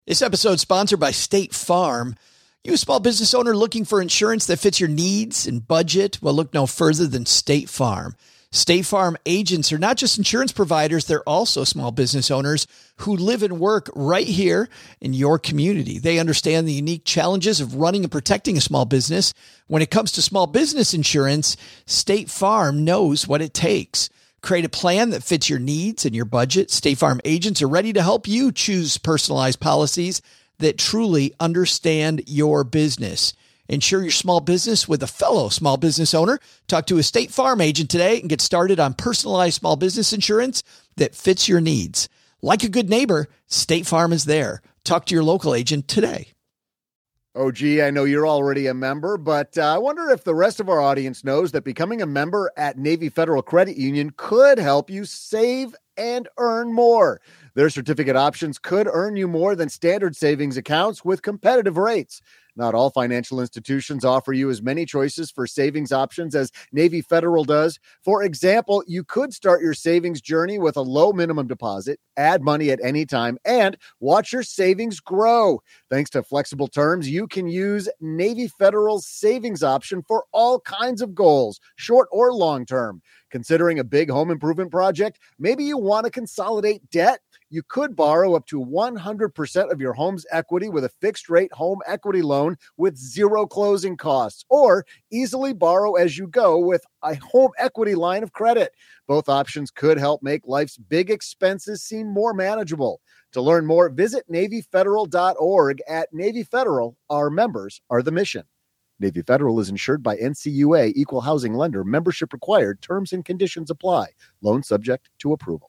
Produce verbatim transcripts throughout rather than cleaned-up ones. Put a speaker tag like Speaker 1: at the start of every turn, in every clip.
Speaker 1: This episode is sponsored by State Farm. You a small business owner looking for insurance that fits your needs and budget? Well, look no further than State Farm. State Farm agents are not just insurance providers, they're also small business owners who live and work right here in your community. They understand the unique challenges of running and protecting a small business. When it comes to small business insurance, State Farm knows what it takes. Create a plan that fits your needs and your budget. State Farm agents are ready to help you choose personalized policies that truly understand your business. Insure your small business with a fellow small business owner. Talk to a State Farm agent today and get started on personalized small business insurance that fits your needs. Like a good neighbor, State Farm is there. Talk to your local agent today.
Speaker 2: Oh, gee, I know you're already a member, but uh, I wonder if the rest of our audience knows that becoming a member at Navy Federal Credit Union could help you save and earn more. Their certificate options could earn you more than standard savings accounts with competitive rates. Not all financial institutions offer you as many choices for savings options as Navy Federal does. For example, you could start your savings journey with a low minimum deposit, add money at any time, and watch your savings grow. Thanks to flexible terms, you can use Navy Federal's savings option for all kinds of goals, short or long term. Considering a big home improvement project, maybe you want to consolidate debt. You could borrow up to one hundred percent of your home's equity with a fixed-rate home equity loan with zero closing costs, or easily borrow as you go with a home equity line of credit. Both options could help make life's big expenses seem more manageable. To learn more, visit Navy Federal dot org. At Navy Federal, our members are the mission. Navy Federal is insured by N C U A, Equal Housing Lender. Membership required. Terms and conditions apply. Loan subject to approval.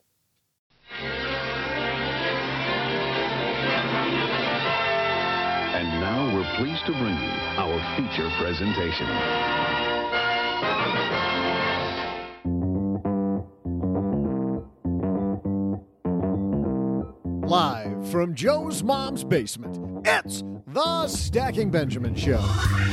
Speaker 3: And now we're pleased to bring you our feature presentation.
Speaker 4: Live from Joe's mom's basement, it's the Stacking Benjamin Show.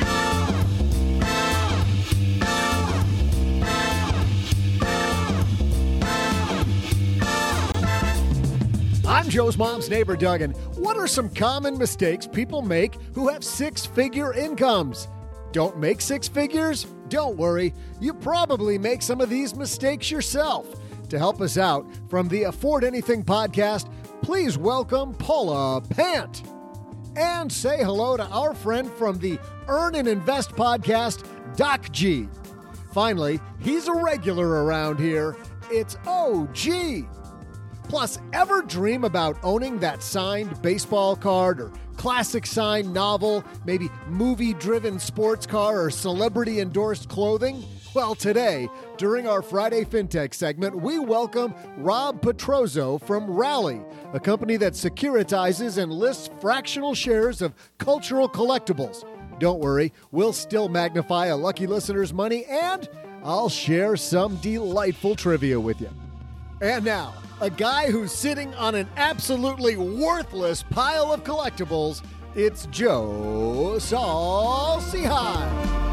Speaker 4: I'm Joe's mom's neighbor, Doug, and what are some common mistakes people make who have six-figure incomes? Don't make six figures? Don't worry. You probably make some of these mistakes yourself. To help us out, from the Afford Anything podcast, please welcome Paula Pant. And say hello to our friend from the Earn and Invest podcast, Doc G. Finally, he's a regular around here. It's O G. Plus, ever dream about owning that signed baseball card or classic signed novel, maybe movie-driven sports car or celebrity-endorsed clothing? Well, today, during our Friday FinTech segment, we welcome Rob Petrozzo from Rally, a company that securitizes and lists fractional shares of cultural collectibles. Don't worry, we'll still magnify a lucky listener's money, and I'll share some delightful trivia with you. And now, a guy who's sitting on an absolutely worthless pile of collectibles, it's Joe Saul-Sehy.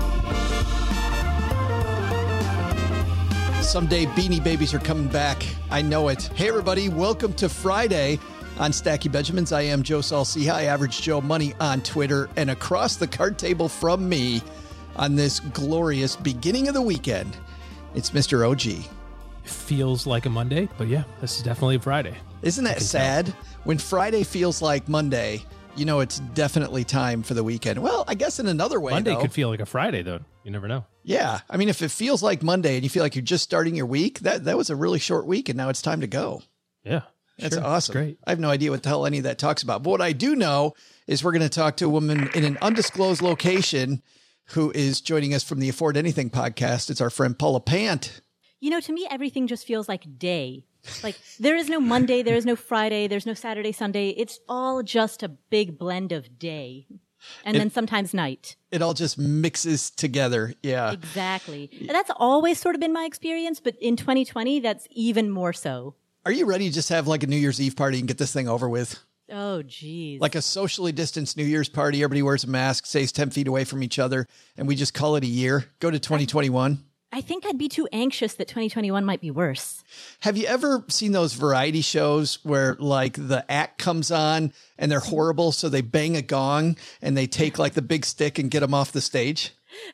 Speaker 1: Someday Beanie Babies are coming back. I know it. Hey, everybody. Welcome to Friday on Stacking Benjamins. I am Joe Saul-Sehy, Average Joe Money on Twitter, and across the card table from me on this glorious beginning of the weekend, it's Mister O G.
Speaker 5: Feels like a Monday, but yeah, this is definitely a Friday.
Speaker 1: Isn't that sad? Tell. When Friday feels like Monday, you know it's definitely time for the weekend. Well, I guess in another way,
Speaker 5: Monday
Speaker 1: though,
Speaker 5: could feel like a Friday, though. You never know.
Speaker 1: Yeah. I mean, if it feels like Monday and you feel like you're just starting your week, that, that was a really short week, and now it's time to go.
Speaker 5: Yeah.
Speaker 1: That's
Speaker 5: sure.
Speaker 1: awesome.
Speaker 5: Great.
Speaker 1: I have no idea what the hell any of that talks about. But what I do know is we're going to talk to a woman in an undisclosed location who is joining us from the Afford Anything podcast. It's our friend Paula Pant.
Speaker 6: You know, to me, everything just feels like day. Like, there is no Monday, there is no Friday, there's no Saturday, Sunday. It's all just a big blend of day. And it, then sometimes night.
Speaker 1: It all just mixes together. Yeah.
Speaker 6: Exactly. And that's always sort of been my experience, but in twenty twenty, that's even more so.
Speaker 1: Are you ready to just have like a New Year's Eve party and get this thing over with?
Speaker 6: Oh, geez.
Speaker 1: Like a socially distanced New Year's party. Everybody wears a mask, stays ten feet away from each other, and we just call it a year. Go to twenty twenty-one.
Speaker 6: I think I'd be too anxious that twenty twenty-one might be worse.
Speaker 1: Have you ever seen those variety shows where like the act comes on and they're horrible, so they bang a gong and they take like the big stick and get them off the stage?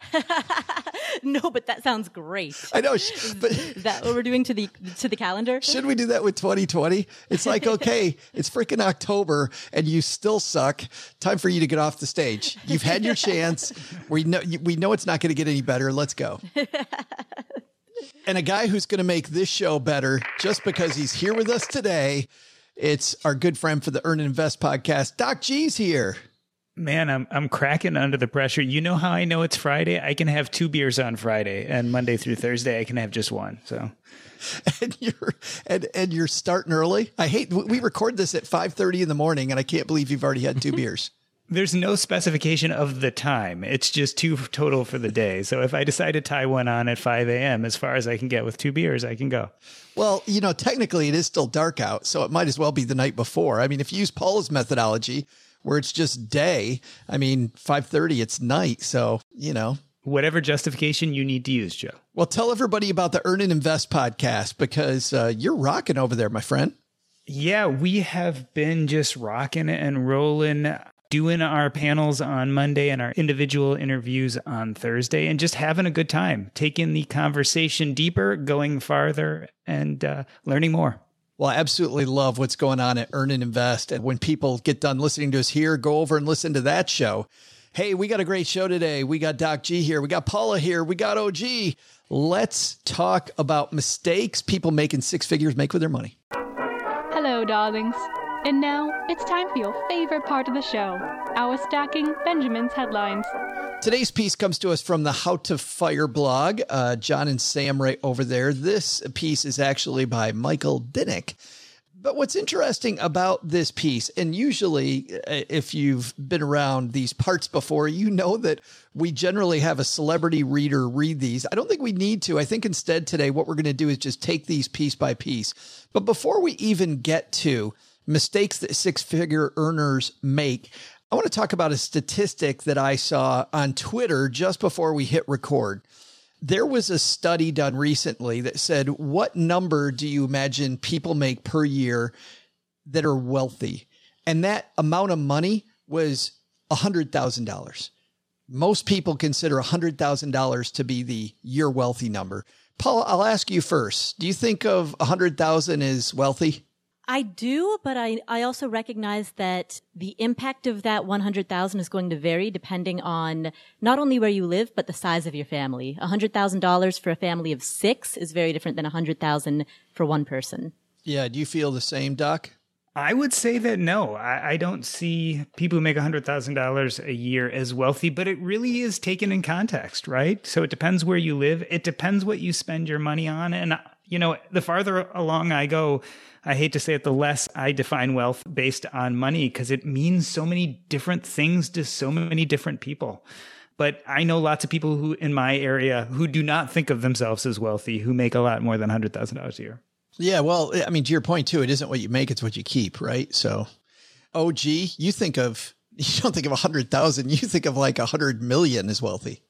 Speaker 6: No, but that sounds great.
Speaker 1: I know, but
Speaker 6: is that what we're doing to the to the calendar?
Speaker 1: Should we do that with twenty twenty? It's like, okay, it's freaking October and you still suck. Time for you to get off the stage. You've had your chance. We know we know it's not going to get any better. Let's go. And a guy who's going to make this show better just because he's here with us today, it's our good friend for the Earn and Invest podcast, Doc G's here.
Speaker 7: Man, I'm I'm cracking under the pressure. You know how I know it's Friday? I can have two beers on Friday, and Monday through Thursday I can have just one. So,
Speaker 1: and you're and and you're starting early. I hate we record this at five thirty in the morning, and I can't believe you've already had two beers.
Speaker 7: There's no specification of the time. It's just two total for the day. So if I decide to tie one on at five a.m., as far as I can get with two beers, I can go.
Speaker 1: Well, you know, technically it is still dark out, so it might as well be the night before. I mean, if you use Paula's methodology, where it's just day, I mean, five thirty, it's night. So, you know.
Speaker 7: Whatever justification you need to use, Joe.
Speaker 1: Well, tell everybody about the Earn and Invest podcast because uh, you're rocking over there, my friend.
Speaker 7: Yeah, we have been just rocking and rolling, doing our panels on Monday and our individual interviews on Thursday, and just having a good time, taking the conversation deeper, going farther, and uh, learning more.
Speaker 1: Well, I absolutely love what's going on at Earn and Invest. And when people get done listening to us here, go over and listen to that show. Hey, we got a great show today. We got Doc G here. We got Paula here. We got O G. Let's talk about mistakes people making six figures make with their money.
Speaker 8: Hello, darlings. And now it's time for your favorite part of the show, our Stacking Benjamin's headlines.
Speaker 1: Today's piece comes to us from the How to Fire blog, uh, John and Sam right over there. This piece is actually by Michael Dinnick. But what's interesting about this piece, and usually if you've been around these parts before, you know that we generally have a celebrity reader read these. I don't think we need to. I think instead today what we're going to do is just take these piece by piece. But before we even get to mistakes that six-figure earners make, I want to talk about a statistic that I saw on Twitter just before we hit record. There was a study done recently that said, what number do you imagine people make per year that are wealthy? And that amount of money was one hundred thousand dollars. Most people consider one hundred thousand dollars to be the year wealthy number. Paula, I'll ask you first. Do you think of one hundred thousand as wealthy?
Speaker 6: I do, but I, I also recognize that the impact of that one hundred thousand is going to vary depending on not only where you live, but the size of your family. one hundred thousand dollars for a family of six is very different than one hundred thousand dollars for one person.
Speaker 1: Yeah. Do you feel the same, Doc?
Speaker 7: I would say that no, I, I don't see people who make one hundred thousand dollars a year as wealthy, but it really is taken in context, right? So it depends where you live. It depends what you spend your money on. And, you know, the farther along I go, I hate to say it, the less I define wealth based on money because it means so many different things to so many different people. But I know lots of people who in my area who do not think of themselves as wealthy, who make a lot more than one hundred thousand dollars a year.
Speaker 1: Yeah, well, I mean, to your point, too, it isn't what you make, it's what you keep, right? So, O G, you think of, you don't think of one hundred thousand, you think of like one hundred million as wealthy.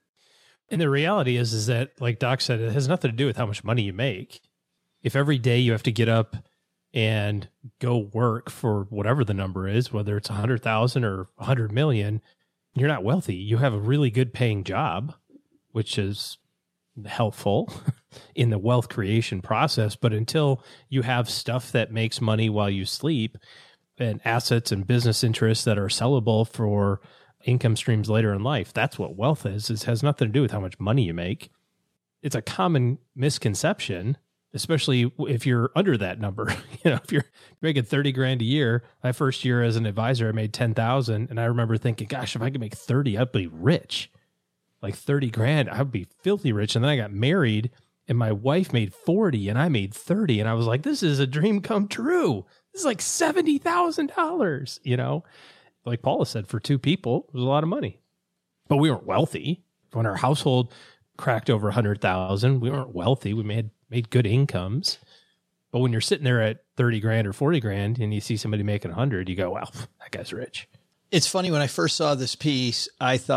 Speaker 5: And the reality is, is that, like Doc said, it has nothing to do with how much money you make. If every day you have to get up and go work for whatever the number is, whether it's one hundred thousand or one hundred million, you're not wealthy. You have a really good paying job, which is helpful in the wealth creation process. But until you have stuff that makes money while you sleep and assets and business interests that are sellable for income streams later in life, that's what wealth is. It has nothing to do with how much money you make. It's a common misconception, especially if you're under that number. You know, if you're making thirty grand a year, my first year as an advisor, I made ten thousand. And I remember thinking, gosh, if I could make thirty, I'd be rich. Like thirty grand, I'd be filthy rich. And then I got married and my wife made forty and I made thirty. And I was like, this is a dream come true. This is like seventy thousand dollars, you know, like Paula said, for two people, it was a lot of money, but we weren't wealthy. When our household cracked over a hundred thousand, we weren't wealthy. We made made good incomes. But when you're sitting there at thirty grand or forty grand and you see somebody making a hundred, you go, well, that guy's rich.
Speaker 1: It's funny. When I first saw this piece, I thought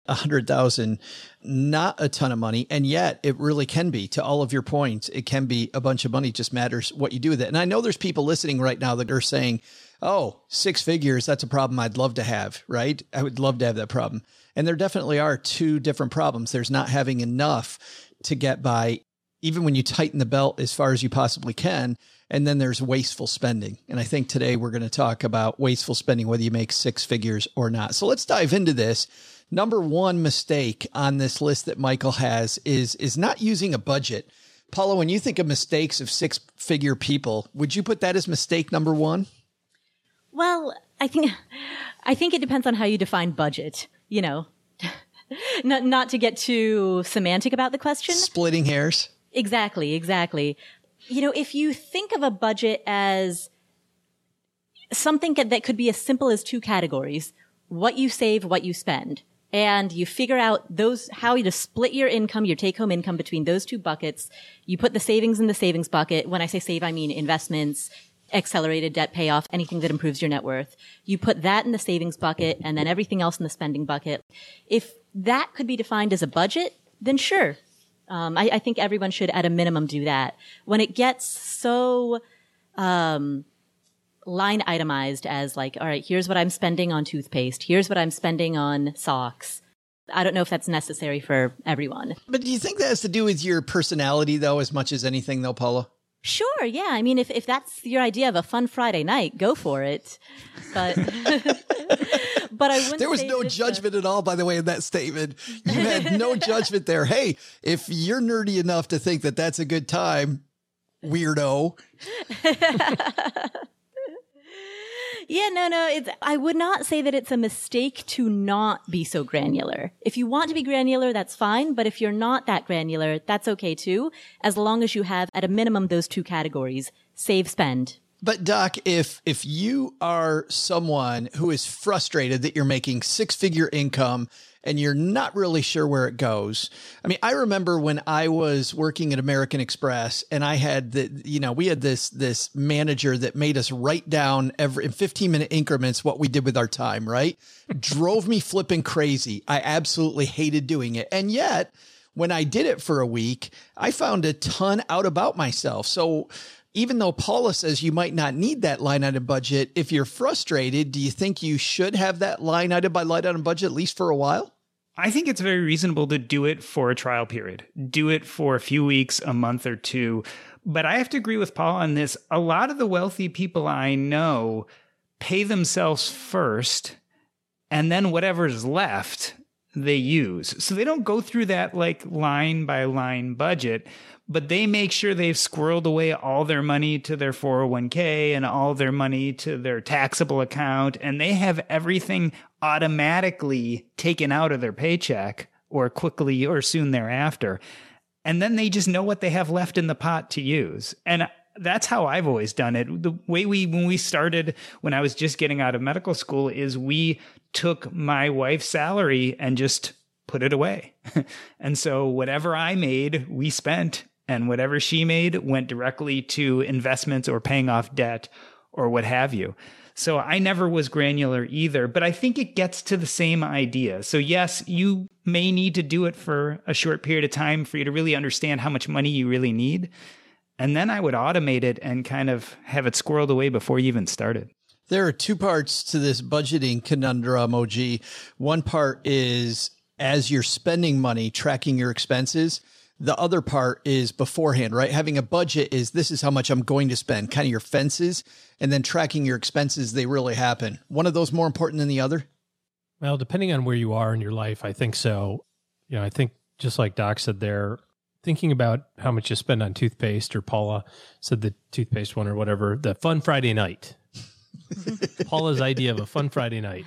Speaker 1: A hundred thousand, not a ton of money. And yet it really can be, to all of your points, it can be a bunch of money. It just matters what you do with it. And I know there's people listening right now that are saying, oh, six figures, that's a problem I'd love to have, right? I would love to have that problem. And there definitely are two different problems. There's not having enough to get by, even when you tighten the belt as far as you possibly can. And then there's wasteful spending. And I think today we're going to talk about wasteful spending, whether you make six figures or not. So let's dive into this. Number one mistake on this list that Michael has is, is not using a budget. Paula, when you think of mistakes of six figure people, would you put that as mistake number one?
Speaker 6: Well, I think, I think it depends on how you define budget, you know, not, not to get too semantic about the question.
Speaker 1: Splitting hairs.
Speaker 6: Exactly. Exactly. You know, if you think of a budget as something that could be as simple as two categories, what you save, what you spend. And you figure out those, how you to split your income, your take home income between those two buckets. You put the savings in the savings bucket. When I say save, I mean investments, accelerated debt payoff, anything that improves your net worth. You put that in the savings bucket and then everything else in the spending bucket. If that could be defined as a budget, then sure. Um, I, I think everyone should at a minimum do that. When it gets so, um, line itemized as like, all right, here's what I'm spending on toothpaste. Here's what I'm spending on socks. I don't know if that's necessary for everyone.
Speaker 1: But do you think that has to do with your personality though, as much as anything though, Paula?
Speaker 6: Sure. Yeah. I mean, if, if that's your idea of a fun Friday night, go for it. But, but I wouldn't
Speaker 1: There was
Speaker 6: say
Speaker 1: no judgment a- at all, by the way, in that statement. You had no judgment there. Hey, if you're nerdy enough to think that that's a good time, weirdo.
Speaker 6: Yeah, no, no. It's, I would not say that it's a mistake to not be so granular. If you want to be granular, that's fine. But if you're not that granular, that's okay too. As long as you have at a minimum those two categories, save, spend.
Speaker 1: But Doc, if, if you are someone who is frustrated that you're making six figure income and you're not really sure where it goes. I mean, I remember when I was working at American Express and I had the, you know, we had this, this manager that made us write down every in fifteen minute increments what we did with our time, right? Drove me flipping crazy. I absolutely hated doing it. And yet when I did it for a week, I found a ton out about myself. So even though Paula says you might not need that line item budget, if you're frustrated, do you think you should have that line item by line item budget at least for a while?
Speaker 7: I think it's very reasonable to do it for a trial period. Do it for a few weeks, a month or two. But I have to agree with Paul on this. A lot of the wealthy people I know pay themselves first, and then whatever's left, they use. So they don't go through that like line by line budget, but they make sure they've squirreled away all their money to their four oh one k and all their money to their taxable account. And they have everything automatically taken out of their paycheck or quickly or soon thereafter. And then they just know what they have left in the pot to use. And that's how I've always done it. The way we, when we started, when I was just getting out of medical school, is we took my wife's salary and just put it away. And so whatever I made, we spent, and whatever she made went directly to investments or paying off debt or what have you. So I never was granular either, but I think it gets to the same idea. So yes, you may need to do it for a short period of time for you to really understand how much money you really need. And then I would automate it and kind of have it squirreled away before you even started.
Speaker 1: There are two parts to this budgeting conundrum, O G. One part is as you're spending money, tracking your expenses. The other part is beforehand, right? Having a budget is this is how much I'm going to spend, kind of your fences, and then tracking your expenses, they really happen. One of those more important than the other?
Speaker 5: Well, depending on where you are in your life, I think so. You know, I think just like Doc said there, thinking about how much you spend on toothpaste, or Paula said the toothpaste one or whatever, the fun Friday night. Paula's idea of a fun Friday night.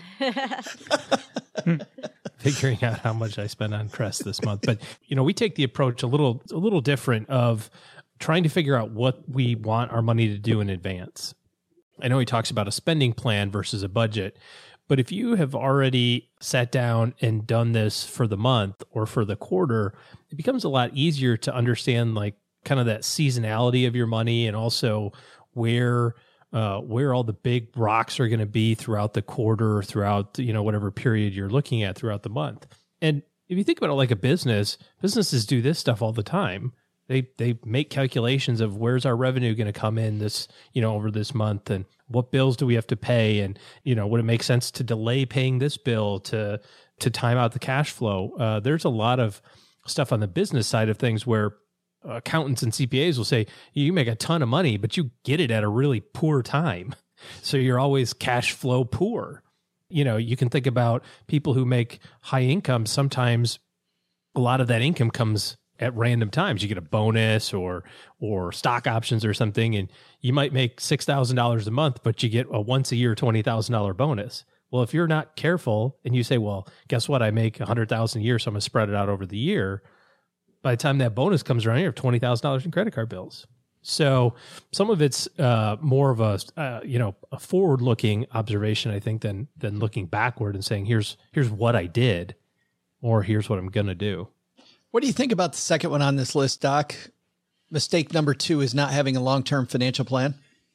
Speaker 5: Figuring out how much I spent on Crest this month. But, you know, we take the approach a little, a little different of trying to figure out what we want our money to do in advance. I know he talks about a spending plan versus a budget, but if you have already sat down and done this for the month or for the quarter, it becomes a lot easier to understand like kind of that seasonality of your money, and also where Uh, where all the big rocks are going to be throughout the quarter, or throughout, you know, whatever period you're looking at throughout the month. And if you think about it like a business, businesses do this stuff all the time. They they make calculations of where's our revenue going to come in this, you know, over this month, and what bills do we have to pay, and, you know, would it make sense to delay paying this bill to to time out the cash flow? Uh, there's a lot of stuff on the business side of things where accountants and C P As will say you make a ton of money, but you get it at a really poor time, so you're always cash flow poor. You know, you can think about people who make high income. Sometimes a lot of that income comes at random times. You get a bonus or or stock options or something, and you might make six thousand dollars a month, but you get a once a year twenty thousand dollars bonus. Well, if you're not careful and you say, well, guess what? I make one hundred thousand dollars a year, so I'm going to spread it out over the year. By the time that bonus comes around, you have twenty thousand dollars in credit card bills. So some of it's uh, more of a uh, you know a forward-looking observation, I think, than than looking backward and saying, here's here's what I did, or here's what I'm going to do.
Speaker 1: What do you think about the second one on this list, Doc? Mistake number two is not having a long-term financial plan.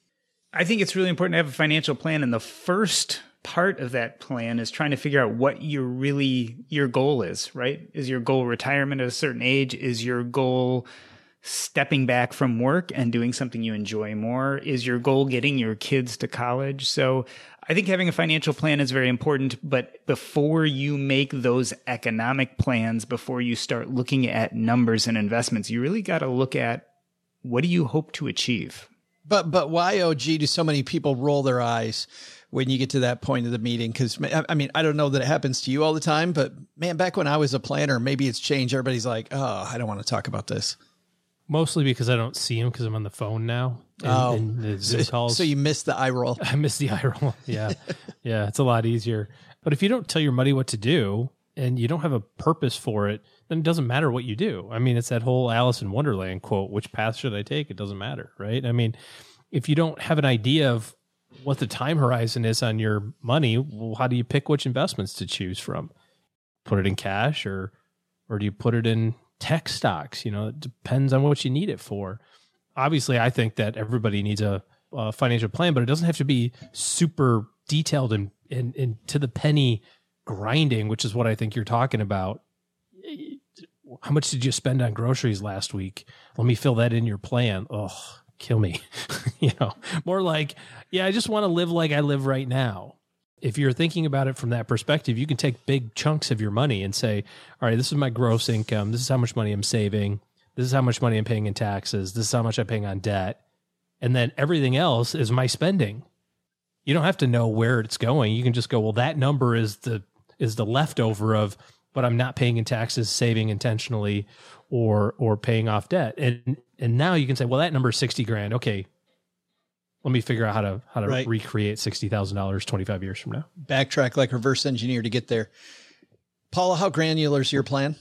Speaker 7: I think it's really important to have a financial plan, and the first part of that plan is trying to figure out what your really your goal is, right? Is your goal retirement at a certain age? Is your goal stepping back from work and doing something you enjoy more? Is your goal getting your kids to college? So I think having a financial plan is very important, but before you make those economic plans, before you start looking at numbers and investments, you really got to look at what do you hope to achieve?
Speaker 1: But but why, O G, do so many people roll their eyes when you get to that point of the meeting? Because, I mean, I don't know that it happens to you all the time, but man, back when I was a planner, maybe it's changed. Everybody's like, oh, I don't want to talk about this.
Speaker 5: Mostly because I don't see him because I'm on the phone now. And,
Speaker 1: oh,
Speaker 5: and the Zoom calls.
Speaker 1: So you missed the eye roll.
Speaker 5: I missed the eye roll. Yeah. Yeah. It's a lot easier. But if you don't tell your money what to do and you don't have a purpose for it, then it doesn't matter what you do. I mean, it's that whole Alice in Wonderland quote, which path should I take? It doesn't matter. Right. I mean, if you don't have an idea of what the time horizon is on your money, well, how do you pick which investments to choose from? Put it in cash or, or do you put it in tech stocks? You know, it depends on what you need it for. Obviously, I think that everybody needs a, a financial plan, but it doesn't have to be super detailed and, and, and to the penny grinding, which is what I think you're talking about. How much did you spend on groceries last week? Let me fill that in your plan. Oh, kill me. You know, more like, yeah, I just want to live like I live right now. If you're thinking about it from that perspective, you can take big chunks of your money and say, all right, this is my gross income. This is how much money I'm saving. This is how much money I'm paying in taxes. This is how much I'm paying on debt. And then everything else is my spending. You don't have to know where it's going. You can just go, well, that number is the is the leftover of what I'm not paying in taxes, saving intentionally, or or paying off debt. And and now you can say, well, that number is sixty grand. Okay. Let me figure out how to how to right. recreate sixty thousand dollars twenty-five years from now.
Speaker 1: Backtrack like reverse engineer to get there. Paula, how granular is your plan?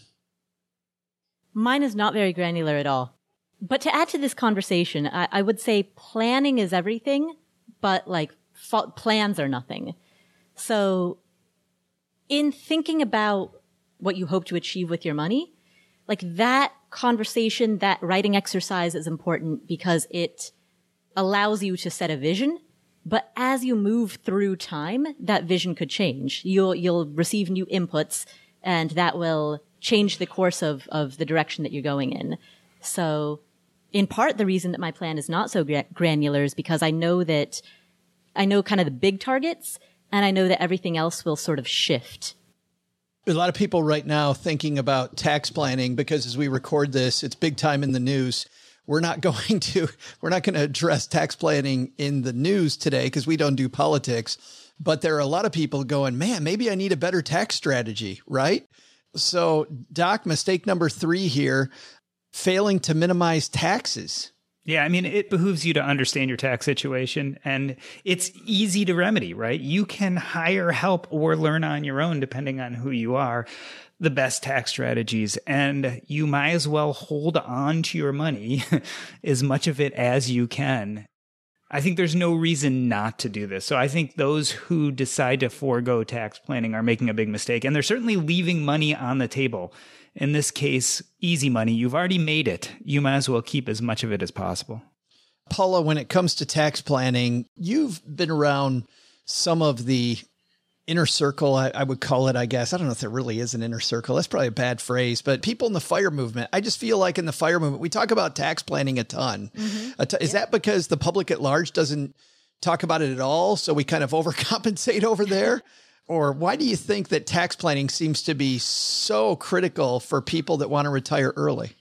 Speaker 6: Mine is not very granular at all. But to add to this conversation, I, I would say planning is everything, but like fa- plans are nothing. So in thinking about what you hope to achieve with your money, like that conversation, that writing exercise is important because it allows you to set a vision. But as you move through time, that vision could change. You'll, you'll receive new inputs and that will change the course of, of the direction that you're going in. So in part, the reason that my plan is not so gra- granular is because I know that I know kind of the big targets and I know that everything else will sort of shift.
Speaker 1: There's a lot of people right now thinking about tax planning because as we record this, it's big time in the news. We're not going to, we're not going to address tax planning in the news today because we don't do politics, but there are a lot of people going, man, maybe I need a better tax strategy, right? So Doc, mistake number three here, failing to minimize taxes.
Speaker 7: Yeah, I mean, it behooves you to understand your tax situation, and it's easy to remedy, right? You can hire help or learn on your own, depending on who you are, the best tax strategies, and you might as well hold on to your money, as much of it as you can. I think there's no reason not to do this. So I think those who decide to forego tax planning are making a big mistake, and they're certainly leaving money on the table. In this case, easy money. You've already made it. You might as well keep as much of it as possible.
Speaker 1: Paula, when it comes to tax planning, you've been around some of the inner circle, I, I would call it, I guess. I don't know if there really is an inner circle. That's probably a bad phrase, but people in the FIRE movement, I just feel like in the FIRE movement, we talk about tax planning a ton. Mm-hmm. A t- is yeah. that because the public at large doesn't talk about it at all? So we kind of overcompensate over there? Or why do you think that tax planning seems to be so critical for people that want to retire early?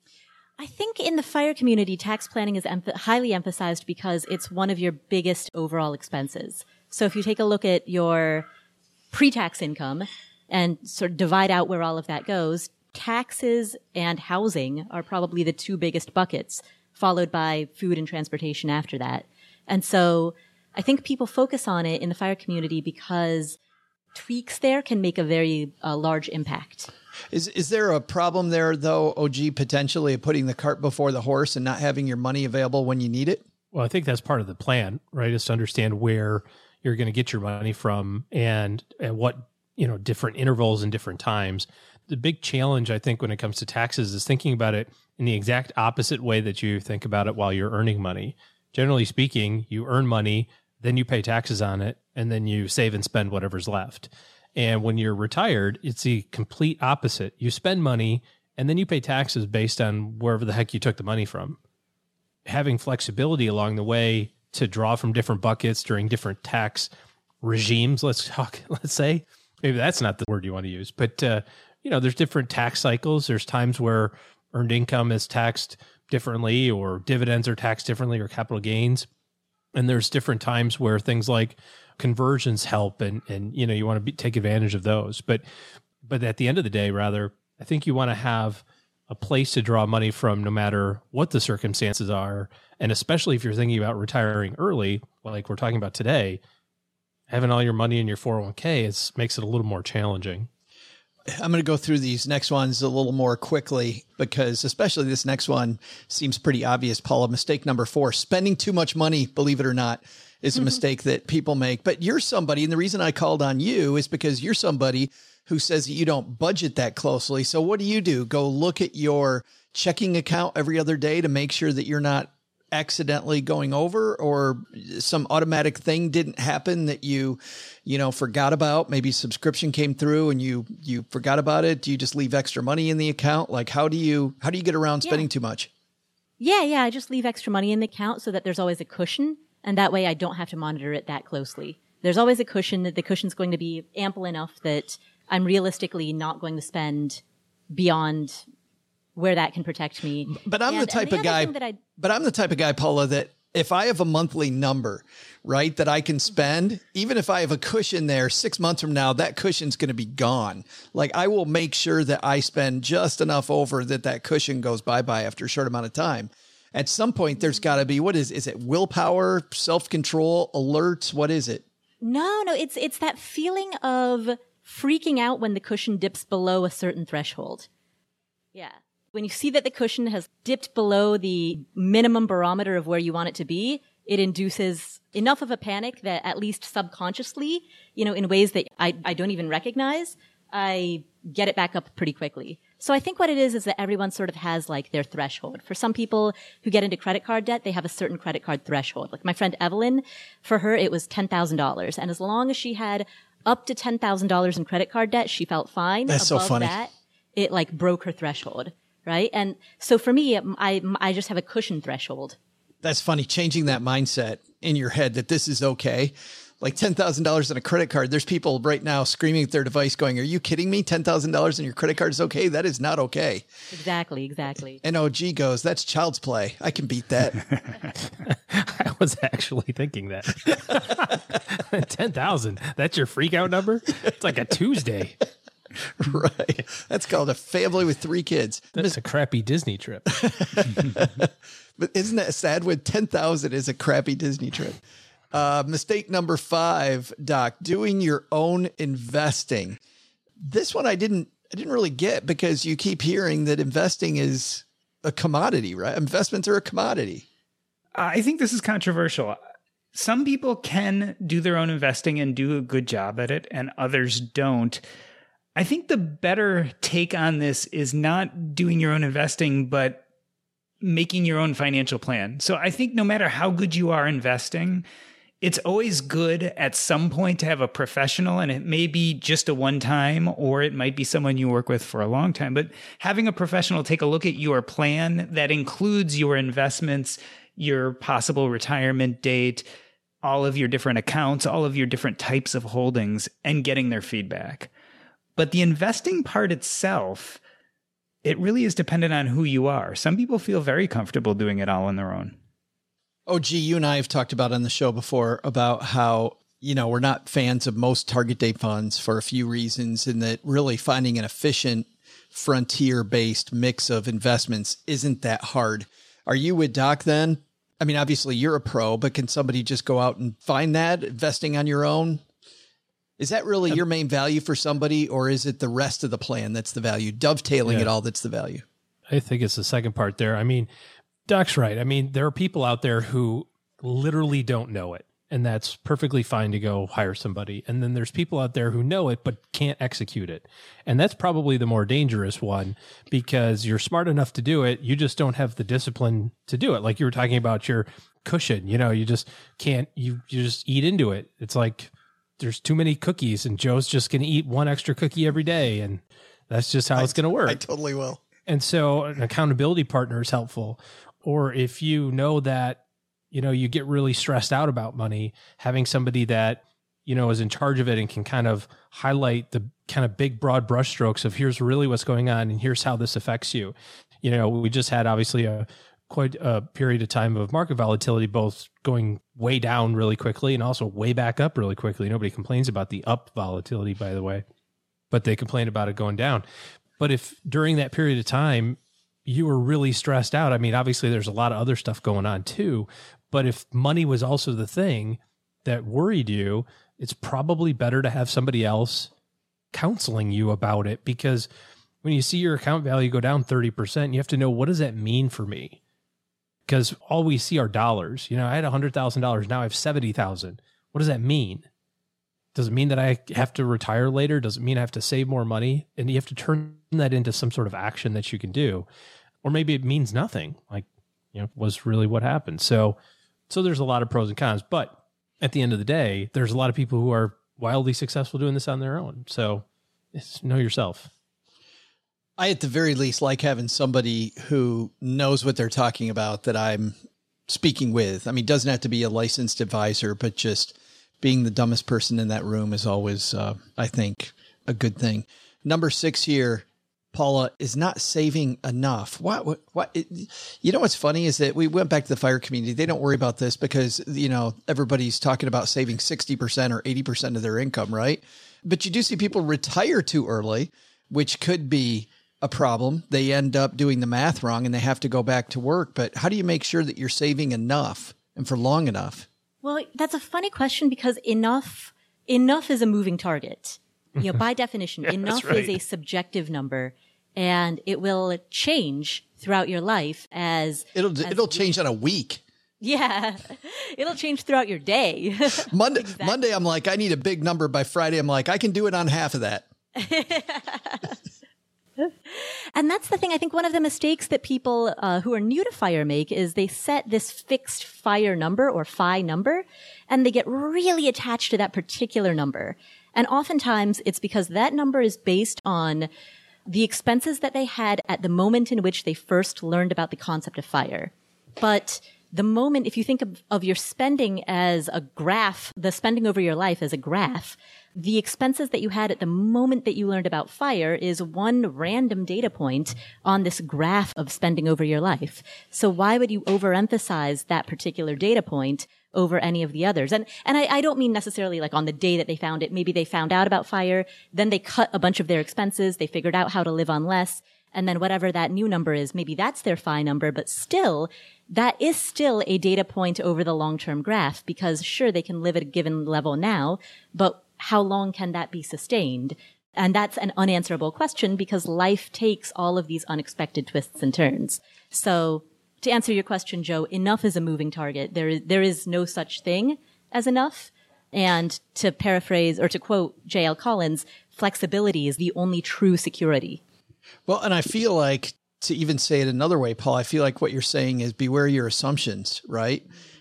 Speaker 6: I think in the FIRE community, tax planning is emph- highly emphasized because it's one of your biggest overall expenses. So if you take a look at your pre-tax income and sort of divide out where all of that goes, taxes and housing are probably the two biggest buckets, followed by food and transportation after that. And so I think people focus on it in the FIRE community because tweaks there can make a very uh, large impact.
Speaker 1: Is is there a problem there, though, O G, potentially of putting the cart before the horse and not having your money available when you need it?
Speaker 5: Well, I think that's part of the plan, right, is to understand where you're going to get your money from and and what, you know, different intervals and different times. The big challenge, I think, when it comes to taxes is thinking about it in the exact opposite way that you think about it while you're earning money. Generally speaking, you earn money, then you pay taxes on it, and then you save and spend whatever's left. And when you're retired, it's the complete opposite. You spend money and then you pay taxes based on wherever the heck you took the money from. Having flexibility along the way to draw from different buckets during different tax regimes, let's talk, let's say, maybe that's not the word you want to use, but, uh, you know, there's different tax cycles. There's times where earned income is taxed differently or dividends are taxed differently or capital gains. And there's different times where things like conversions help and, and you know, you want to be, take advantage of those. But but at the end of the day, rather, I think you want to have a place to draw money from no matter what the circumstances are. And especially if you're thinking about retiring early, like we're talking about today, having all your money in your four oh one k is, makes it a little more challenging.
Speaker 1: I'm going to go through these next ones a little more quickly because especially this next one seems pretty obvious, Paula. Mistake number four, spending too much money, believe it or not, is a mistake that people make. But you're somebody, and the reason I called on you is because you're somebody who says that you don't budget that closely. So what do you do? Go look at your checking account every other day to make sure that you're not accidentally going over, or some automatic thing didn't happen that you, you know, forgot about. Maybe subscription came through and you, you forgot about it. Do you just leave extra money in the account? Like, how do you, how do you get around spending yeah. too much?
Speaker 6: Yeah. Yeah. I just leave extra money in the account so that there's always a cushion. And that way I don't have to monitor it that closely. There's always a cushion that the cushion's going to be ample enough that I'm realistically not going to spend beyond where that can protect me.
Speaker 1: But I'm
Speaker 6: and,
Speaker 1: the type
Speaker 6: the
Speaker 1: of guy,
Speaker 6: I,
Speaker 1: but I'm the type of guy, Paula, that if I have a monthly number, right, that I can spend, even if I have a cushion there six months from now, that cushion's going to be gone. Like, I will make sure that I spend just enough over that that cushion goes bye-bye after a short amount of time. At some point, there's got to be, what is, is it willpower, self-control, alerts? What is it?
Speaker 6: No, no, it's, it's that feeling of freaking out when the cushion dips below a certain threshold. Yeah. When you see that the cushion has dipped below the minimum barometer of where you want it to be, it induces enough of a panic that at least subconsciously, you know, in ways that I, I don't even recognize, I get it back up pretty quickly. So I think what it is is that everyone sort of has like their threshold. For some people who get into credit card debt, they have a certain credit card threshold. Like my friend Evelyn, for her, it was ten thousand dollars. And as long as she had up to ten thousand dollars in credit card debt, she felt fine.
Speaker 1: That's
Speaker 6: Above
Speaker 1: so funny.
Speaker 6: That, it like broke her threshold. Right. And so for me, I, I just have a cushion threshold.
Speaker 1: That's funny. Changing that mindset in your head that this is okay. Like ten thousand dollars on a credit card. There's people right now screaming at their device going, are you kidding me? ten thousand dollars on your credit card is okay. That is not okay.
Speaker 6: Exactly. Exactly.
Speaker 1: And O G goes, that's child's play. I can beat that.
Speaker 5: I was actually thinking that. ten thousand. That's your freak out number? It's like a Tuesday.
Speaker 1: Right. That's called a family with three kids.
Speaker 5: That's a crappy Disney trip.
Speaker 1: But isn't that sad when ten thousand is a crappy Disney trip? Uh, mistake number five, Doc, doing your own investing. This one I didn't, I didn't really get because you keep hearing that investing is a commodity, right? Investments are a commodity.
Speaker 7: I think this is controversial. Some people can do their own investing and do a good job at it, and others don't. I think the better take on this is not doing your own investing, but making your own financial plan. So I think no matter how good you are investing, it's always good at some point to have a professional, and it may be just a one time, or it might be someone you work with for a long time. But having a professional take a look at your plan that includes your investments, your possible retirement date, all of your different accounts, all of your different types of holdings, and getting their feedback. But the investing part itself, it really is dependent on who you are. Some people feel very comfortable doing it all on their own.
Speaker 1: Oh, gee, you and I have talked about on the show before about how, you know, we're not fans of most target date funds for a few reasons, and that really finding an efficient frontier-based mix of investments isn't that hard. Are you with Doc then? I mean, obviously you're a pro, but can somebody just go out and find that investing on your own? Is that really your main value for somebody, or is it the rest of the plan that's the value, dovetailing
Speaker 5: Yeah.
Speaker 1: it all that's the value?
Speaker 5: I think it's the second part there. I mean, Doc's right. I mean, there are people out there who literally don't know it, and that's perfectly fine to go hire somebody. And then there's people out there who know it but can't execute it. And that's probably the more dangerous one, because you're smart enough to do it. You just don't have the discipline to do it. Like you were talking about your cushion, you know, you just can't, you, you just eat into it. It's like there's too many cookies and Joe's just going to eat one extra cookie every day. And that's just how
Speaker 1: I,
Speaker 5: it's going to work.
Speaker 1: I totally will.
Speaker 5: And so an accountability partner is helpful. Or if you know that, you know, you get really stressed out about money, having somebody that, you know, is in charge of it and can kind of highlight the kind of big, broad brushstrokes of here's really what's going on and here's how this affects you. You know, we just had obviously a quite a period of time of market volatility, both going way down really quickly and also way back up really quickly. Nobody complains about the up volatility, by the way, but they complain about it going down. But if during that period of time, you were really stressed out. I mean, obviously there's a lot of other stuff going on too, but if money was also the thing that worried you, it's probably better to have somebody else counseling you about it, because when you see your account value go down thirty percent, you have to know, what does that mean for me? Because all we see are dollars. You know, I had one hundred thousand dollars. Now I have seventy thousand. What does that mean? Does it mean that I have to retire later? Does it mean I have to save more money? And you have to turn that into some sort of action that you can do. Or maybe it means nothing, like, you know, was really what happened. So, so there's a lot of pros and cons, but at the end of the day, there's a lot of people who are wildly successful doing this on their own. So it's know yourself.
Speaker 1: I, at the very least, like having somebody who knows what they're talking about that I'm speaking with. I mean, it doesn't have to be a licensed advisor, but just being the dumbest person in that room is always, uh, I think, a good thing. Number six here, Paula, is not saving enough. What, what, what, it, you know, what's funny is that we went back to the fire community. They don't worry about this because, you know, everybody's talking about saving sixty percent or eighty percent of their income, right? But you do see people retire too early, which could be a problem. They end up doing the math wrong and they have to go back to work. But how do you make sure that you're saving enough and for long enough?
Speaker 6: Well, that's a funny question, because enough, enough is a moving target. You know, by definition,
Speaker 5: Yeah,
Speaker 6: enough
Speaker 5: right.
Speaker 6: is a subjective number, and it will change throughout your life as
Speaker 1: It'll,
Speaker 6: as
Speaker 1: it'll
Speaker 6: we-
Speaker 1: change on a week.
Speaker 6: Yeah, it'll change throughout your day.
Speaker 1: Monday,
Speaker 6: Exactly.
Speaker 1: Monday, I'm like, I need a big number. By Friday, I'm like, I can do it on half of that.
Speaker 6: And that's the thing. I think one of the mistakes that people uh, who are new to FIRE make is they set this fixed FIRE number or F I number, and they get really attached to that particular number. And oftentimes it's because that number is based on the expenses that they had at the moment in which they first learned about the concept of FIRE. But the moment, if you think of, of your spending as a graph, the spending over your life as a graph, the expenses that you had at the moment that you learned about FIRE is one random data point on this graph of spending over your life. So why would you overemphasize that particular data point over any of the others? And, and I, I don't mean necessarily like on the day that they found it. Maybe they found out about FIRE, then they cut a bunch of their expenses, they figured out how to live on less, and then whatever that new number is, maybe that's their F I number, but still, that is still a data point over the long-term graph, because sure, they can live at a given level now, but how long can that be sustained? And that's an unanswerable question, because life takes all of these unexpected twists and turns. So to answer your question, Joe, enough is a moving target. There is, there is no such thing as enough. And to paraphrase or to quote J L Collins, flexibility is the only true security.
Speaker 1: Well, and I feel like, to even say it another way, Paul, I feel like what you're saying is beware your assumptions, right?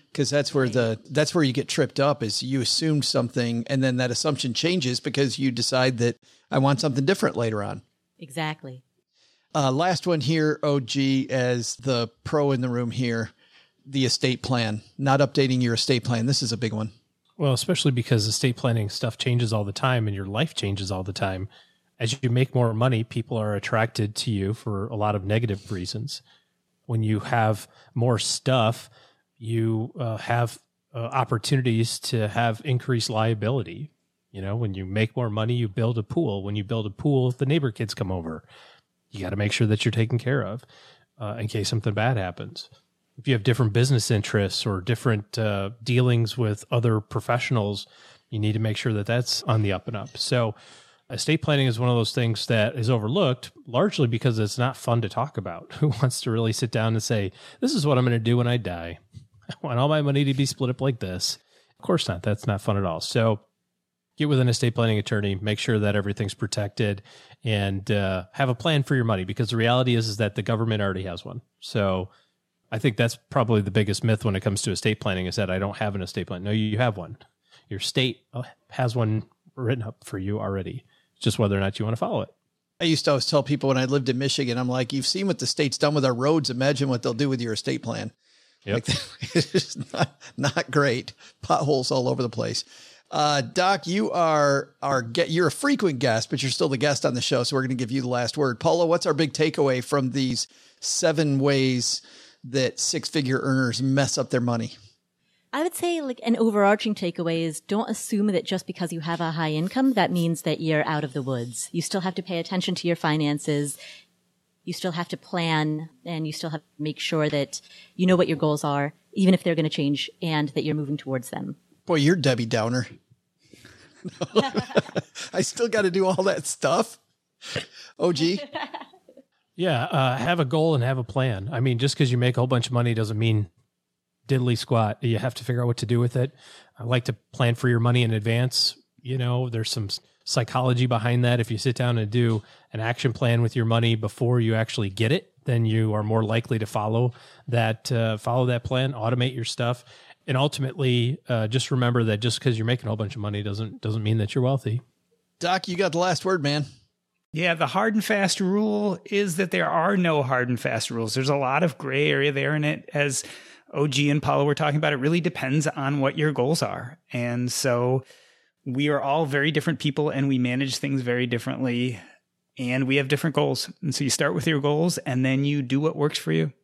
Speaker 1: Because that's where the that's where you get tripped up is you assumed something and then that assumption changes because you decide that I want something different later on.
Speaker 6: Exactly.
Speaker 1: Uh, last one here, O G, as the pro in the room here, the estate plan, not updating your estate plan. This is a big one.
Speaker 5: Well, especially because estate planning stuff changes all the time and your life changes all the time. As you make more money, people are attracted to you for a lot of negative reasons. When you have more stuff, you uh, have uh, opportunities to have increased liability. You know, when you make more money, you build a pool. When you build a pool, the neighbor kids come over. You got to make sure that you're taken care of uh, in case something bad happens. If you have different business interests or different uh, dealings with other professionals, you need to make sure that that's on the up and up. So estate planning is one of those things that is overlooked largely because it's not fun to talk about. Who wants to really sit down and say, this is what I'm going to do when I die? I want all my money to be split up like this. Of course not. That's not fun at all. So get with an estate planning attorney, make sure that everything's protected, and uh, have a plan for your money, because the reality is, is that the government already has one. So I think that's probably the biggest myth when it comes to estate planning is that I don't have an estate plan. No, you have one. Your state has one written up for you already. It's just whether or not you want to follow it.
Speaker 1: I used to always tell people when I lived in Michigan, I'm like, you've seen what the state's done with our roads. Imagine what they'll do with your estate plan.
Speaker 5: Yep.
Speaker 1: Like, it's not, not great. Potholes all over the place. Uh, Doc, you are our get. You're a frequent guest, but you're still the guest on the show. So we're going to give you the last word. Paula, what's our big takeaway from these seven ways that six-figure earners mess up their money?
Speaker 6: I would say like an overarching takeaway is don't assume that just because you have a high income, that means that you're out of the woods. You still have to pay attention to your finances. You still have to plan, and you still have to make sure that you know what your goals are, even if they're going to change, and that you're moving towards them.
Speaker 1: Boy, you're Debbie Downer. I still got to do all that stuff. O G?
Speaker 5: Yeah, uh, have a goal and have a plan. I mean, just because you make a whole bunch of money doesn't mean diddly squat. You have to figure out what to do with it. I like to plan for your money in advance. You know, there's some psychology behind that. If you sit down and do an action plan with your money before you actually get it, then you are more likely to follow that, uh, follow that plan, automate your stuff. And ultimately, uh, just remember that just because you're making a whole bunch of money doesn't, doesn't mean that you're wealthy.
Speaker 1: Doc, you got the last word, man.
Speaker 7: Yeah, the hard and fast rule is that there are no hard and fast rules. There's a lot of gray area there in it. As O G and Paula were talking about, it really depends on what your goals are. And so we are all very different people, and we manage things very differently, and we have different goals. And so you start with your goals, and then you do what works for you.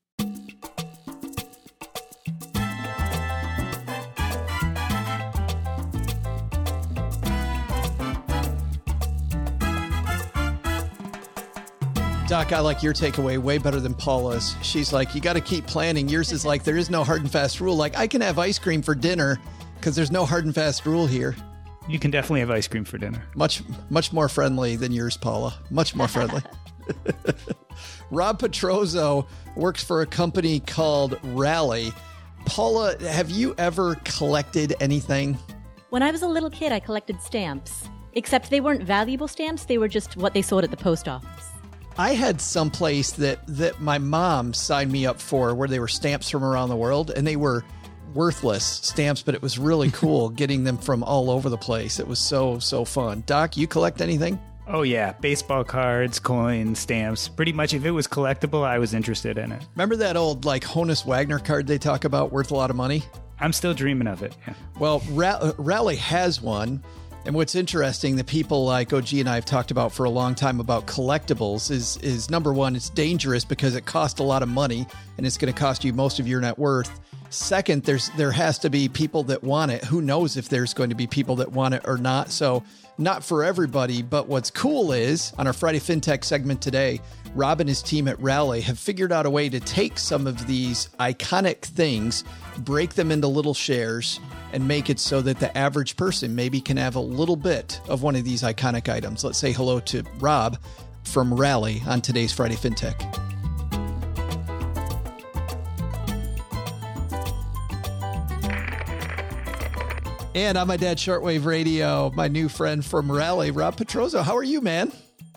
Speaker 1: Doc, I like your takeaway way better than Paula's. She's like, you got to keep planning. Yours is like, there is no hard and fast rule. Like, I can have ice cream for dinner because there's no hard and fast rule here.
Speaker 7: You can definitely have ice cream for dinner.
Speaker 1: Much, much more friendly than yours, Paula. Much more friendly. Rob Petrozzo works for a company called Rally. Paula, have you ever collected anything?
Speaker 6: When I was a little kid, I collected stamps. Except they weren't valuable stamps. They were just what they sold at the post office.
Speaker 1: I had some place that, that my mom signed me up for where they were stamps from around the world, and they were worthless stamps, but it was really cool getting them from all over the place. It was so, so fun. Doc, you collect anything?
Speaker 7: Oh, yeah. Baseball cards, coins, stamps. Pretty much if it was collectible, I was interested in it.
Speaker 1: Remember that old like Honus Wagner card they talk about worth a lot of money?
Speaker 7: I'm still dreaming of it. Yeah.
Speaker 1: Well, Ra- Rally has one. And what's interesting that people like O G and I have talked about for a long time about collectibles is, is number one, it's dangerous because it costs a lot of money and it's going to cost you most of your net worth. Second, there's there has to be people that want it. Who knows if there's going to be people that want it or not? So not for everybody. But what's cool is on our Friday FinTech segment today, Rob and his team at Rally have figured out a way to take some of these iconic things, break them into little shares, and make it so that the average person maybe can have a little bit of one of these iconic items. Let's say hello to Rob from Rally on today's Friday FinTech. And on my dad's shortwave radio, my new friend from Rally, Rob Petrozzo. How are you, man?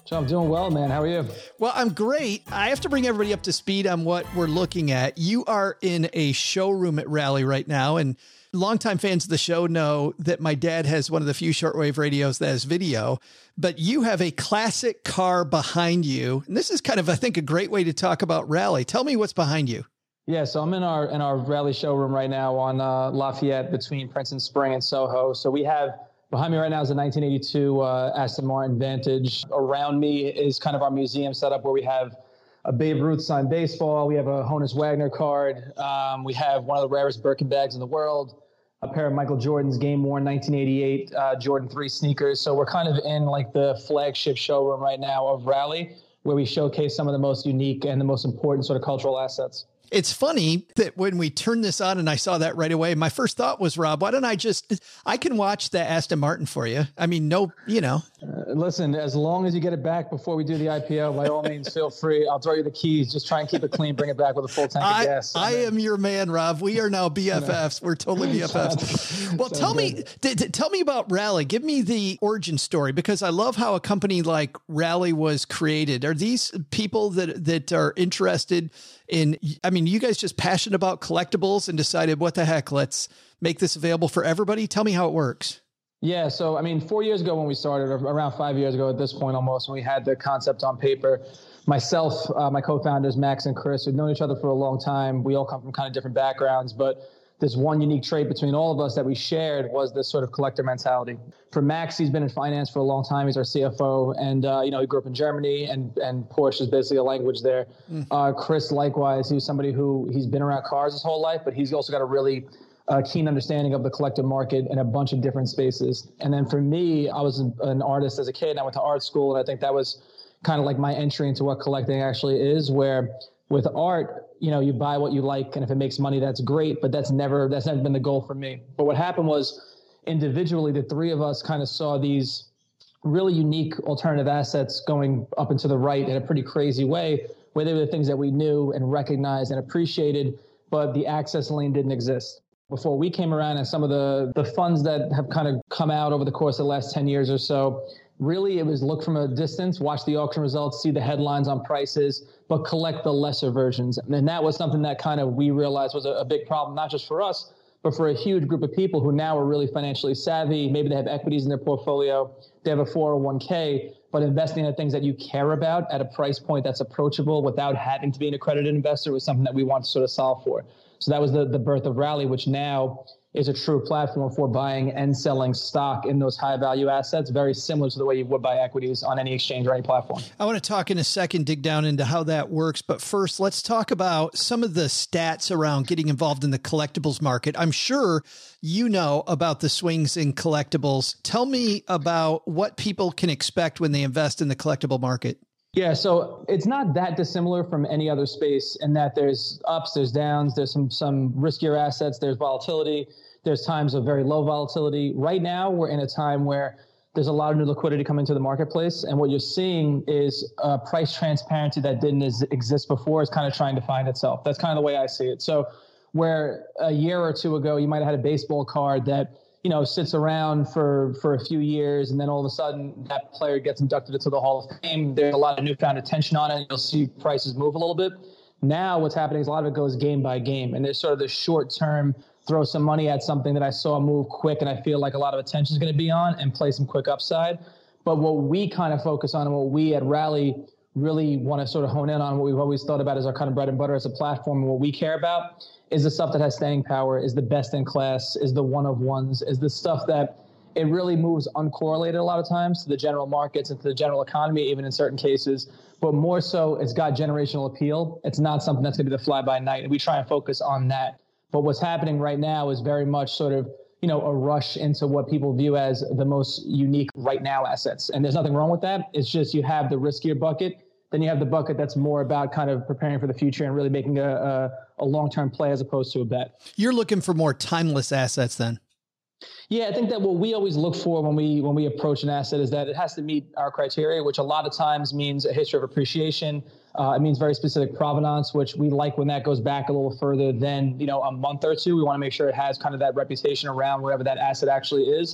Speaker 9: So I'm doing well, man. How are you?
Speaker 1: Well, I'm great. I have to bring everybody up to speed on what we're looking at. You are in a showroom at Rally right now, and longtime fans of the show know that my dad has one of the few shortwave radios that has video, but you have a classic car behind you. And this is kind of, I think, a great way to talk about Rally. Tell me what's behind you.
Speaker 9: Yeah, so I'm in our in our Rally showroom right now on uh, Lafayette between Prince and Spring and Soho. So we have behind me right now is a nineteen eighty-two uh, Aston Martin Vantage. Around me is kind of our museum setup where we have a Babe Ruth signed baseball. We have a Honus Wagner card. Um, we have one of the rarest Birkin bags in the world, a pair of Michael Jordan's game-worn nineteen eighty-eight uh, Jordan three sneakers. So we're kind of in like the flagship showroom right now of Rally, where we showcase some of the most unique and the most important sort of cultural assets.
Speaker 1: It's funny that when we turned this on and I saw that right away, my first thought was, Rob, why don't I just, I can watch the Aston Martin for you. I mean, no, you know.
Speaker 9: Uh, listen, as long as you get it back before we do the I P O, by all means, feel free. I'll throw you the keys. Just try and keep it clean. Bring it back with a full tank
Speaker 1: I,
Speaker 9: of gas.
Speaker 1: I am your man, Rob. We are now B F Fs. We're totally B F Fs. Well, tell me, d- d- tell me about Rally. Give me the origin story, because I love how a company like Rally was created. Are these people that, that are interested in, I mean, you guys just passionate about collectibles and decided, what the heck, let's make this available for everybody? Tell me how it works.
Speaker 9: Yeah. So, I mean, four years ago when we started, or around five years ago at this point almost, when we had the concept on paper, myself, uh, my co-founders, Max and Chris, we've known each other for a long time. We all come from kind of different backgrounds, but this one unique trait between all of us that we shared was this sort of collector mentality. For Max, he's been in finance for a long time. He's our C F O, and uh, you know, he grew up in Germany, and and Porsche is basically a language there. Mm. Uh, Chris, likewise, he was somebody who he's been around cars his whole life, but he's also got a really uh, keen understanding of the collector market in a bunch of different spaces. And then for me, I was an artist as a kid, and I went to art school, and I think that was kind of like my entry into what collecting actually is, where with art, you know, you buy what you like, and if it makes money, that's great, but that's never, that's never been the goal for me. But what happened was, individually, the three of us kind of saw these really unique alternative assets going up and to the right in a pretty crazy way, where they were the things that we knew and recognized and appreciated, but the access lane didn't exist. Before we came around, and some of the, the funds that have kind of come out over the course of the last ten years or so, really, it was look from a distance, watch the auction results, see the headlines on prices, but collect the lesser versions. And that was something that kind of we realized was a, a big problem, not just for us, but for a huge group of people who now are really financially savvy. Maybe they have equities in their portfolio, they have a four oh one k, but investing in the things that you care about at a price point that's approachable without having to be an accredited investor was something that we want to sort of solve for. So that was the, the birth of Rally, which now is a true platform for buying and selling stock in those high value assets, very similar to the way you would buy equities on any exchange or any platform.
Speaker 1: I want to talk in a second, dig down into how that works. But first, let's talk about some of the stats around getting involved in the collectibles market. I'm sure you know about the swings in collectibles. Tell me about what people can expect when they invest in the collectible market.
Speaker 9: Yeah, so it's not that dissimilar from any other space in that there's ups, there's downs, there's some some riskier assets, there's volatility, there's times of very low volatility. Right now, we're in a time where there's a lot of new liquidity coming to the marketplace, and what you're seeing is uh, price transparency that didn't is, exist before is kind of trying to find itself. That's kind of the way I see it. So where a year or two ago, you might have had a baseball card that you know, sits around for, for a few years, and then all of a sudden that player gets inducted into the Hall of Fame. There's a lot of newfound attention on it, and you'll see prices move a little bit. Now what's happening is a lot of it goes game by game, and there's sort of this short-term throw some money at something that I saw move quick and I feel like a lot of attention is going to be on and play some quick upside. But what we kind of focus on and what we at Rally really want to sort of hone in on, what we've always thought about as our kind of bread and butter as a platform, and what we care about is the stuff that has staying power, is the best in class, is the one of ones, is the stuff that it really moves uncorrelated a lot of times to the general markets and to the general economy, even in certain cases. But more so, it's got generational appeal. It's not something that's going to be the fly by night. And we try and focus on that. But what's happening right now is very much sort of, you know, a rush into what people view as the most unique right now assets. And there's nothing wrong with that. It's just you have the riskier bucket. Then you have the bucket that's more about kind of preparing for the future and really making a, a, a long-term play as opposed to a bet.
Speaker 1: You're looking for more timeless assets then?
Speaker 9: Yeah, I think that what we always look for when we when we approach an asset is that it has to meet our criteria, which a lot of times means a history of appreciation. Uh, it means very specific provenance, which we like when that goes back a little further than, you know, a month or two. We want to make sure it has kind of that reputation around wherever that asset actually is.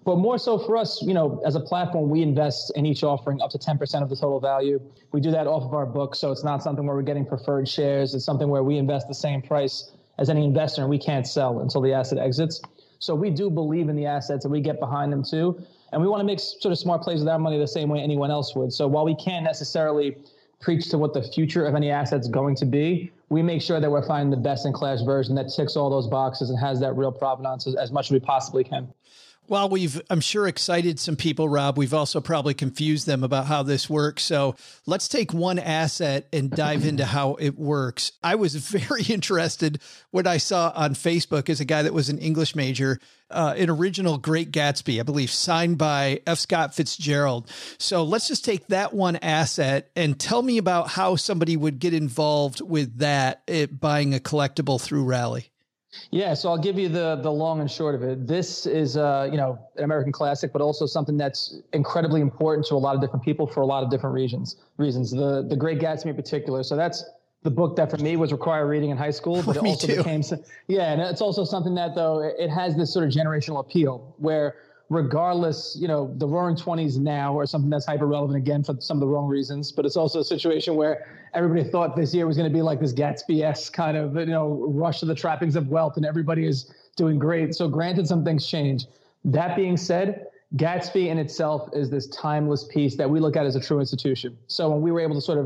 Speaker 9: But more so for us, you know, as a platform, we invest in each offering up to ten percent of the total value. We do that off of our book. So it's not something where we're getting preferred shares. It's something where we invest the same price as any investor, and we can't sell until the asset exits. So we do believe in the assets and we get behind them too. And we want to make sort of smart plays with our money the same way anyone else would. So while we can't necessarily preach to what the future of any asset's going to be, we make sure that we're finding the best in class version that ticks all those boxes and has that real provenance as, as much as we possibly can.
Speaker 1: Well, we've, I'm sure, excited some people, Rob. We've also probably confused them about how this works. So let's take one asset and dive into how it works. I was very interested when I saw on Facebook as a guy that was an English major, uh, an original Great Gatsby, I believe, signed by F. Scott Fitzgerald. So let's just take that one asset and tell me about how somebody would get involved with that, it, buying a collectible through Rally.
Speaker 9: Yeah, so I'll give you the the long and short of it. This is, uh, you know, an American classic, but also something that's incredibly important to a lot of different people for a lot of different reasons. Reasons. The The Great Gatsby in particular. So that's the book that for me was required reading in high school, but it also too. became, yeah, and it's also something that though it has this sort of generational appeal where, regardless, you know, the Roaring Twenties now are something that's hyper relevant again for some of the wrong reasons, but it's also a situation where everybody thought this year was going to be like this Gatsby-esque kind of, you know, rush to the trappings of wealth and everybody is doing great. So granted, some things change. That being said, Gatsby in itself is this timeless piece that we look at as a true institution. So when we were able to sort of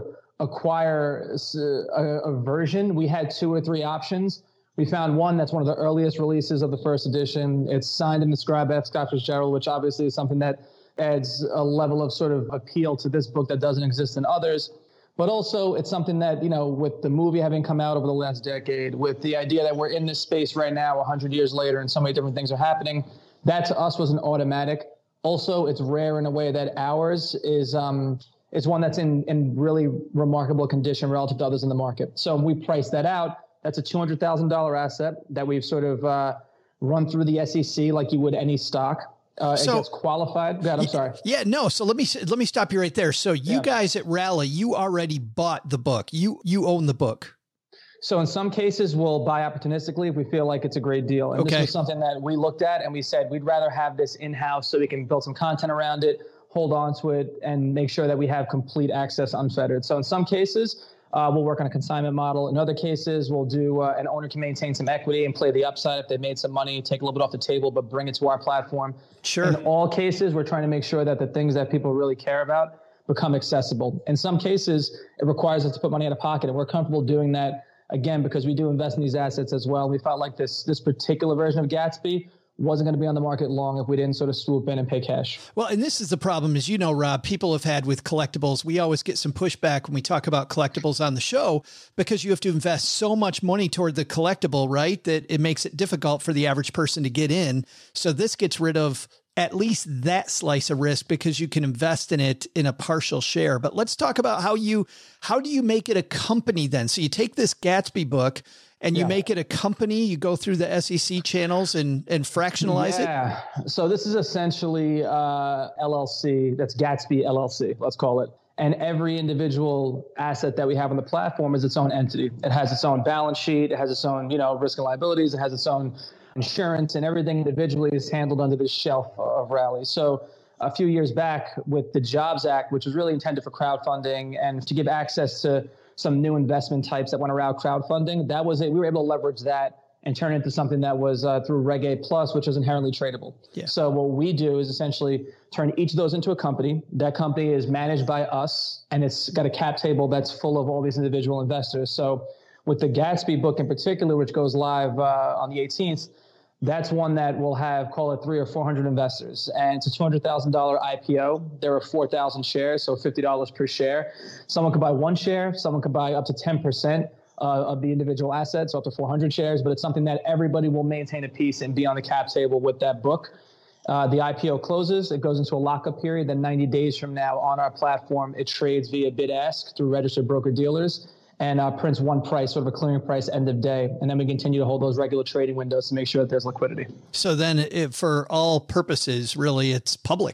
Speaker 9: acquire a, a version, we had two or three options. We found one that's one of the earliest releases of the first edition. It's signed and inscribed by F. Scott Fitzgerald, which obviously is something that adds a level of sort of appeal to this book that doesn't exist in others. But also it's something that, you know, with the movie having come out over the last decade, with the idea that we're in this space right now, one hundred years later, and so many different things are happening, that to us was an automatic. Also, it's rare in a way that ours is um, is one that's in, in really remarkable condition relative to others in the market. So we priced that out. That's a two hundred thousand dollars asset that we've sort of uh, run through the S E C like you would any stock. Uh, so, it gets qualified. God, I'm sorry.
Speaker 1: Yeah, no. So let me let me stop you right there. So you
Speaker 9: yeah.
Speaker 1: guys at Rally, you already bought the book. You you own the book.
Speaker 9: So in some cases, we'll buy opportunistically if we feel like it's a great deal. And
Speaker 1: okay.
Speaker 9: this was something that we looked at and we said we'd rather have this in-house so we can build some content around it, hold on to it, and make sure that we have complete access unfettered. So in some cases, Uh, we'll work on a consignment model. In other cases, we'll do uh, an owner can maintain some equity and play the upside if they made some money, take a little bit off the table, but bring it to our platform.
Speaker 1: Sure.
Speaker 9: In all cases, we're trying to make sure that the things that people really care about become accessible. In some cases, it requires us to put money out of pocket, and we're comfortable doing that, again, because we do invest in these assets as well. We felt like this this particular version of Gatsby wasn't going to be on the market long if we didn't sort of swoop in and pay cash.
Speaker 1: Well, and this is the problem, as you know, Rob, people have had with collectibles. We always get some pushback when we talk about collectibles on the show because you have to invest so much money toward the collectible, right? That it makes it difficult for the average person to get in. So this gets rid of at least that slice of risk because you can invest in it in a partial share. But let's talk about how you, how do you make it a company then? So you take this Gatsby book and you yeah. make it a company, you go through the S E C channels and, and fractionalize
Speaker 9: yeah.
Speaker 1: it?
Speaker 9: Yeah. So this is essentially uh, L L C. That's Gatsby L L C, let's call it. And every individual asset that we have on the platform is its own entity. It has its own balance sheet. It has its own, you know, risk and liabilities. It has its own insurance, and everything individually is handled under this shelf of Rally. So a few years back with the Jobs Act, which was really intended for crowdfunding and to give access to some new investment types that went around crowdfunding, that was it. We were able to leverage that and turn it into something that was uh, through Reg A Plus, which is inherently tradable.
Speaker 1: Yeah.
Speaker 9: So what we do is essentially turn each of those into a company. That company is managed by us, and it's got a cap table that's full of all these individual investors. So with the Gatsby book in particular, which goes live uh, on the eighteenth, that's one that will have, call it three or four hundred investors. And it's a two hundred thousand dollars I P O. There are four thousand shares, so fifty dollars per share. Someone could buy one share. Someone could buy up to ten percent uh, of the individual assets, so up to four hundred shares. But it's something that everybody will maintain a piece and be on the cap table with that book. Uh, the I P O closes. It goes into a lockup period. Then ninety days from now on our platform, it trades via bid-ask through registered broker-dealers. And uh, prints one price, sort of a clearing price, end of day. And then we continue to hold those regular trading windows to make sure that there's liquidity.
Speaker 1: So then it, for all purposes, really, it's public.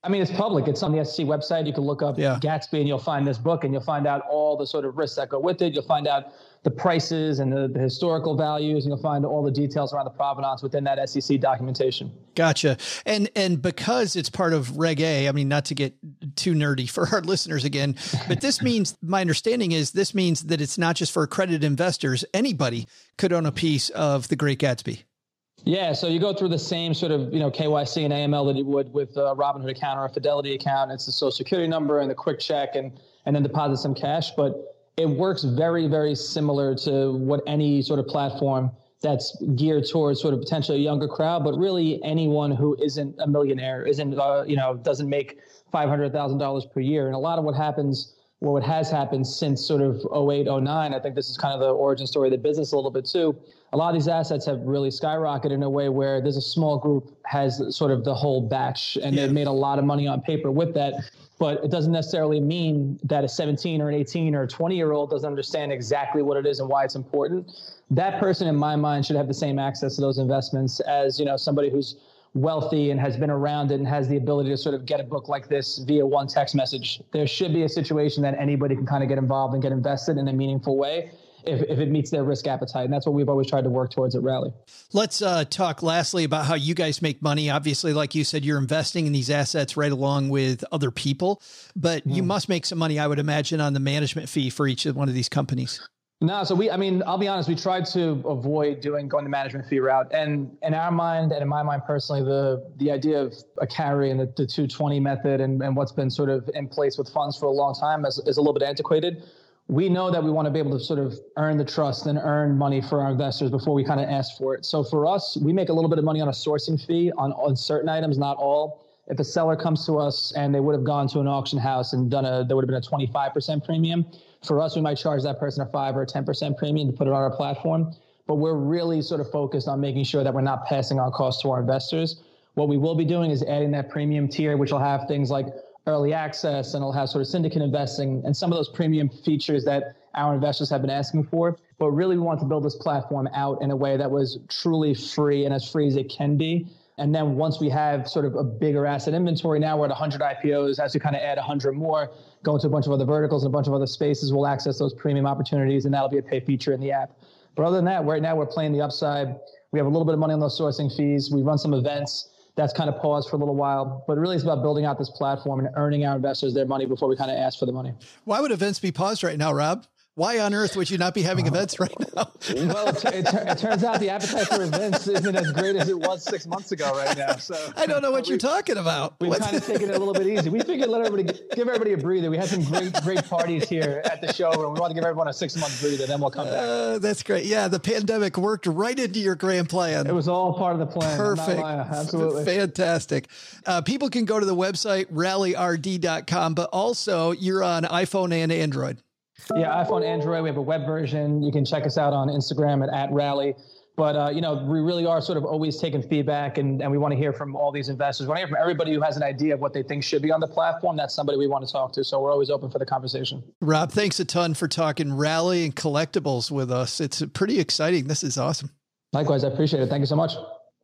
Speaker 9: I mean, it's public. It's on the S E C website. You can look up
Speaker 1: yeah.
Speaker 9: Gatsby and you'll find this book and you'll find out all the sort of risks that go with it. You'll find out the prices and the, the historical values, and you'll find all the details around the provenance within that S E C documentation.
Speaker 1: Gotcha. And and because it's part of Reg A, I mean, not to get too nerdy for our listeners again, but this means, my understanding is this means that it's not just for accredited investors. Anybody could own a piece of The Great Gatsby.
Speaker 9: Yeah, so you go through the same sort of, you know, K Y C and A M L that you would with a Robinhood account or a Fidelity account. It's the social security number and the quick check and, and then deposit some cash. But it works very, very similar to what any sort of platform that's geared towards sort of potentially a younger crowd, but really anyone who isn't a millionaire, isn't, uh, you know, doesn't make five hundred thousand dollars per year. And a lot of what happens, or what has happened since sort of oh eight, oh nine, I think this is kind of the origin story of the business a little bit too. A lot of these assets have really skyrocketed in a way where there's a small group has sort of the whole batch, and yeah. they've made a lot of money on paper with that. But it doesn't necessarily mean that a seventeen or an eighteen or a twenty year old doesn't understand exactly what it is and why it's important. That person, in my mind, should have the same access to those investments as, you know, somebody who's wealthy and has been around it and has the ability to sort of get a book like this via one text message. There should be a situation that anybody can kind of get involved and get invested in a meaningful way if, if it meets their risk appetite. And that's what we've always tried to work towards at Rally.
Speaker 1: Let's uh, talk lastly about how you guys make money. Obviously, like you said, you're investing in these assets right along with other people, but mm. you must make some money, I would imagine, on the management fee for each of one of these companies.
Speaker 9: No, so we, I mean, I'll be honest, we tried to avoid doing, going the management fee route. And in our mind, and in my mind personally, the the idea of a carry and the, the two twenty method and, and what's been sort of in place with funds for a long time is, is a little bit antiquated. We know that we want to be able to sort of earn the trust and earn money for our investors before we kind of ask for it. So for us, we make a little bit of money on a sourcing fee on, on certain items, not all. If a seller comes to us and they would have gone to an auction house and done a, there would have been a twenty-five percent premium. For us, we might charge that person a five or a ten percent premium to put it on our platform. But we're really sort of focused on making sure that we're not passing on costs to our investors. What we will be doing is adding that premium tier, which will have things like early access and it'll have sort of syndicate investing and some of those premium features that our investors have been asking for. But really, we want to build this platform out in a way that was truly free and as free as it can be. And then once we have sort of a bigger asset inventory, now we're at one hundred I P Os. As we kind of add one hundred more, go into a bunch of other verticals and a bunch of other spaces, we'll access those premium opportunities, and that'll be a pay feature in the app. But other than that, right now we're playing the upside. We have a little bit of money on those sourcing fees. We run some events. That's kind of paused for a little while. But really, it's about building out this platform and earning our investors their money before we kind of ask for the money.
Speaker 1: Why would events be paused right now, Rob? Why on earth would you not be having events right now?
Speaker 9: Well, it, it, it turns out the appetite for events isn't as great as it was six months ago right now. So
Speaker 1: I don't know what we, you're talking about.
Speaker 9: We've kind of taken it a little bit easy. We figured let everybody give everybody a breather. We had some great, great parties here at the show, and we want to give everyone a six-month breather. Then we'll come back.
Speaker 1: Uh, that's great. Yeah, the pandemic worked right into your grand plan.
Speaker 9: It was all part of the plan.
Speaker 1: Perfect.
Speaker 9: Absolutely.
Speaker 1: Fantastic. Uh, people can go to the website rally r d dot com, but also you're on iPhone and Android.
Speaker 9: Yeah, iPhone, Android. We have a web version. You can check us out on Instagram at, at Rally. But, uh, you know, we really are sort of always taking feedback, and, and we want to hear from all these investors. We want to hear from everybody who has an idea of what they think should be on the platform. That's somebody we want to talk to. So we're always open for the conversation.
Speaker 1: Rob, thanks a ton for talking Rally and collectibles with us. It's pretty exciting. This is awesome.
Speaker 9: Likewise, I appreciate it. Thank you so much.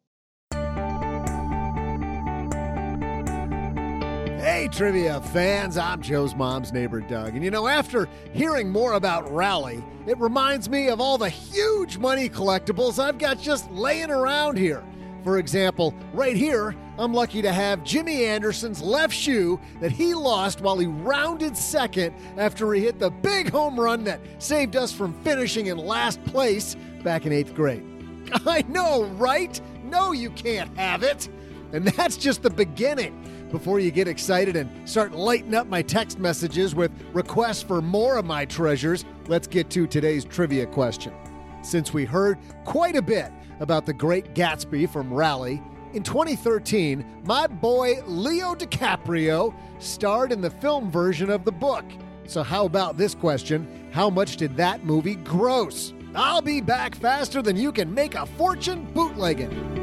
Speaker 4: Hey, trivia fans, I'm Joe's mom's neighbor, Doug. And you know, after hearing more about Rally, it reminds me of all the huge money collectibles I've got just laying around here. For example, right here, I'm lucky to have Jimmy Anderson's left shoe that he lost while he rounded second after he hit the big home run that saved us from finishing in last place back in eighth grade. I know, right? No, you can't have it. And that's just the beginning. Before you get excited and start lighting up my text messages with requests for more of my treasures, let's get to today's trivia question. Since we heard quite a bit about the Great Gatsby from Rally, in twenty thirteen, my boy Leo DiCaprio starred in the film version of the book. So how about this question? How much did that movie gross? I'll be back faster than you can make a fortune bootlegging.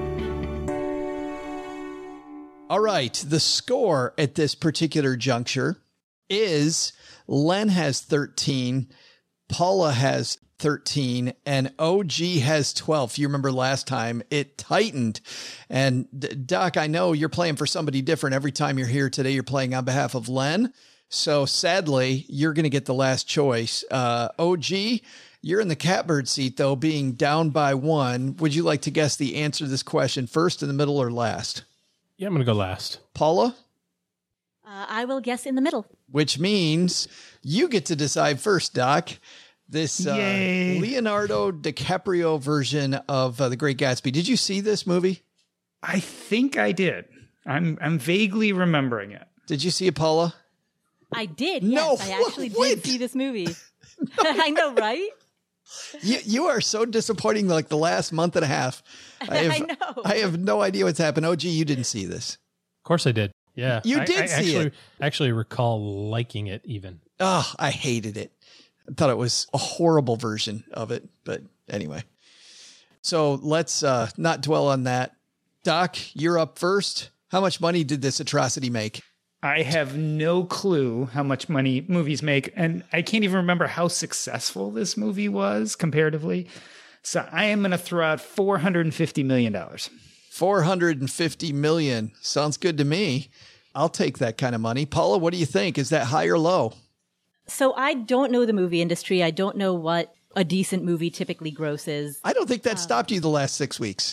Speaker 1: All right, the score at this particular juncture is Len has thirteen, Paula has thirteen, and O G has twelve. If you remember last time, it tightened. And Doc, I know you're playing for somebody different every time you're here today. You're playing on behalf of Len. So sadly, you're going to get the last choice. Uh, O G, you're in the catbird seat, though, being down by one. Would you like to guess the answer to this question first, in the middle, or last?
Speaker 5: Yeah, I'm going to go last.
Speaker 1: Paula?
Speaker 6: Uh, I will guess in the middle.
Speaker 1: Which means you get to decide first, Doc. This uh, Leonardo DiCaprio version of uh, The Great Gatsby. Did you see this movie?
Speaker 7: I think I did. I'm I'm vaguely remembering it.
Speaker 1: Did you see it, Paula?
Speaker 6: I did.
Speaker 1: No,
Speaker 6: Yes, I actually
Speaker 1: wait.
Speaker 6: did see this movie. I know, right?
Speaker 1: You, you are so disappointing. Like the last month and a half, I have,
Speaker 6: I know.
Speaker 1: I have no idea what's happened. O G, you didn't see this.
Speaker 5: Of course I did. Yeah.
Speaker 1: You
Speaker 5: I,
Speaker 1: did
Speaker 5: I
Speaker 1: see
Speaker 5: actually,
Speaker 1: it.
Speaker 5: actually recall liking it even.
Speaker 1: Oh, I hated it. I thought it was a horrible version of it. But anyway, so let's uh, not dwell on that. Doc, you're up first. How much money did this atrocity make?
Speaker 7: I have no clue how much money movies make, and I can't even remember how successful this movie was comparatively. So I am going to throw out four hundred fifty million dollars.
Speaker 1: four hundred fifty million dollars. Sounds good to me. I'll take that kind of money. Paula, what do you think? Is that high or low?
Speaker 6: So I don't know the movie industry. I don't know what a decent movie typically grosses.
Speaker 1: I don't think that stopped you the last six weeks.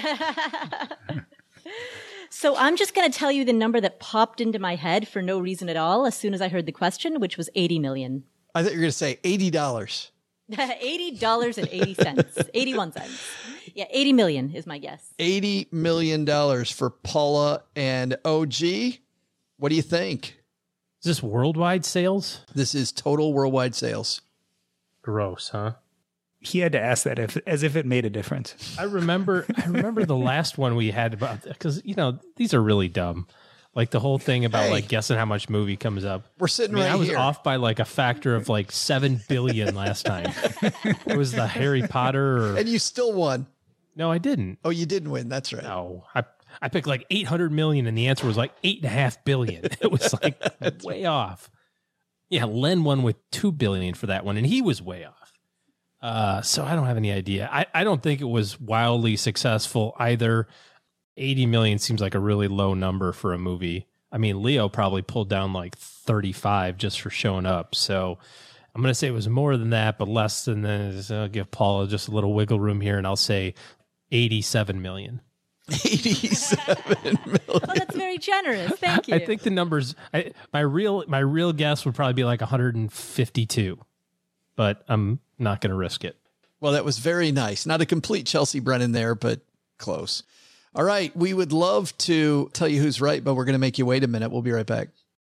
Speaker 6: So I'm just going to tell you the number that popped into my head for no reason at all as soon as I heard the question, which was eighty million dollars.
Speaker 1: I thought you were going to say eighty dollars.
Speaker 6: eighty dollars and eighty cents. eighty-one cents. Yeah, eighty million is my guess.
Speaker 1: eighty million dollars for Paula and O G. What do you think?
Speaker 5: Is this worldwide sales?
Speaker 1: This is total worldwide sales.
Speaker 5: Gross, huh?
Speaker 7: He had to ask that if, as if it made a difference.
Speaker 5: I remember I remember the last one we had about, because, you know, these are really dumb. Like the whole thing about
Speaker 1: Hey.
Speaker 5: like guessing how much movie comes up.
Speaker 1: We're sitting
Speaker 5: I mean,
Speaker 1: right
Speaker 5: I was
Speaker 1: here.
Speaker 5: off by like a factor of like seven billion last time. It was the Harry Potter. Or,
Speaker 1: And you still won.
Speaker 5: no, I didn't.
Speaker 1: Oh, you didn't win. That's right.
Speaker 5: No, I I picked like eight hundred million, and the answer was like eight and a half billion. It was like way off. Yeah, Len won with two billion for that one, and he was way off. Uh, so I don't have any idea. I, I don't think it was wildly successful either. eighty million seems like a really low number for a movie. I mean, Leo probably pulled down like thirty-five just for showing up. So I'm going to say it was more than that, but less than this. I'll give Paula just a little wiggle room here, and I'll say eighty-seven million.
Speaker 1: eighty-seven million.
Speaker 6: Oh, that's very generous. Thank you.
Speaker 5: I think the numbers, I, my real my real guess would probably be like one hundred fifty-two, but I'm not going to risk it.
Speaker 1: Well, that was very nice. Not a complete Chelsea Brennan there, but close. All right. We would love to tell you who's right, but we're going to make you wait a minute. We'll be right back.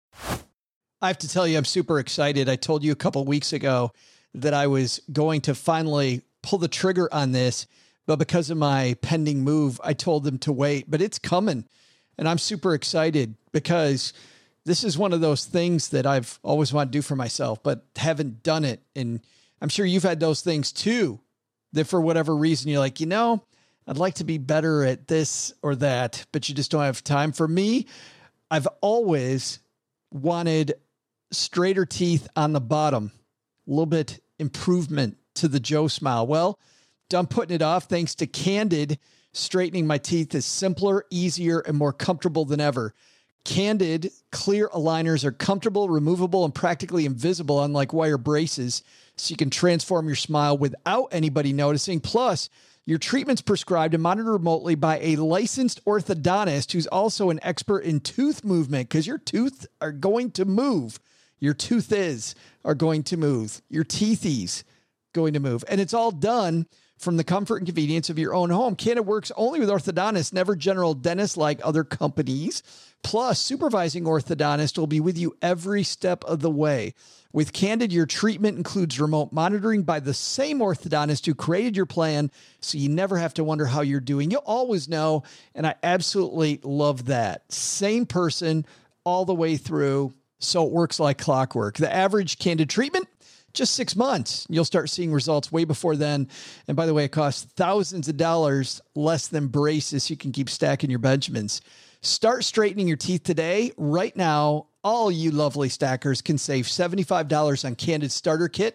Speaker 1: I have to tell you, I'm super excited. I told you a couple weeks ago that I was going to finally pull the trigger on this, but because of my pending move, I told them to wait, but it's coming. And I'm super excited because this is one of those things that I've always wanted to do for myself, but haven't done it. And I'm sure you've had those things too, that for whatever reason, you're like, you know, I'd like to be better at this or that, but you just don't have time. For me, I've always wanted straighter teeth on the bottom, a little bit improvement to the Joe smile. Well, done putting it off thanks to Candid. Straightening my teeth is simpler, easier, and more comfortable than ever. Candid clear aligners are comfortable, removable, and practically invisible, unlike wire braces, so you can transform your smile without anybody noticing. Plus, your treatment's prescribed and monitored remotely by a licensed orthodontist who's also an expert in tooth movement, because your teeth are going to move. Your tooth is are going to move. Your teethies going to move. And it's all done from the comfort and convenience of your own home. Candid works only with orthodontists, never general dentists like other companies. Plus, supervising orthodontist will be with you every step of the way. With Candid, your treatment includes remote monitoring by the same orthodontist who created your plan, so you never have to wonder how you're doing. You'll always know, and I absolutely love that. Same person all the way through, so it works like clockwork. The average Candid treatment, just six months. You'll start seeing results way before then. And by the way, it costs thousands of dollars less than braces. So you can keep stacking your Benjamins. Start straightening your teeth today. Right now, all you lovely stackers can save seventy-five dollars on Candid Starter Kit.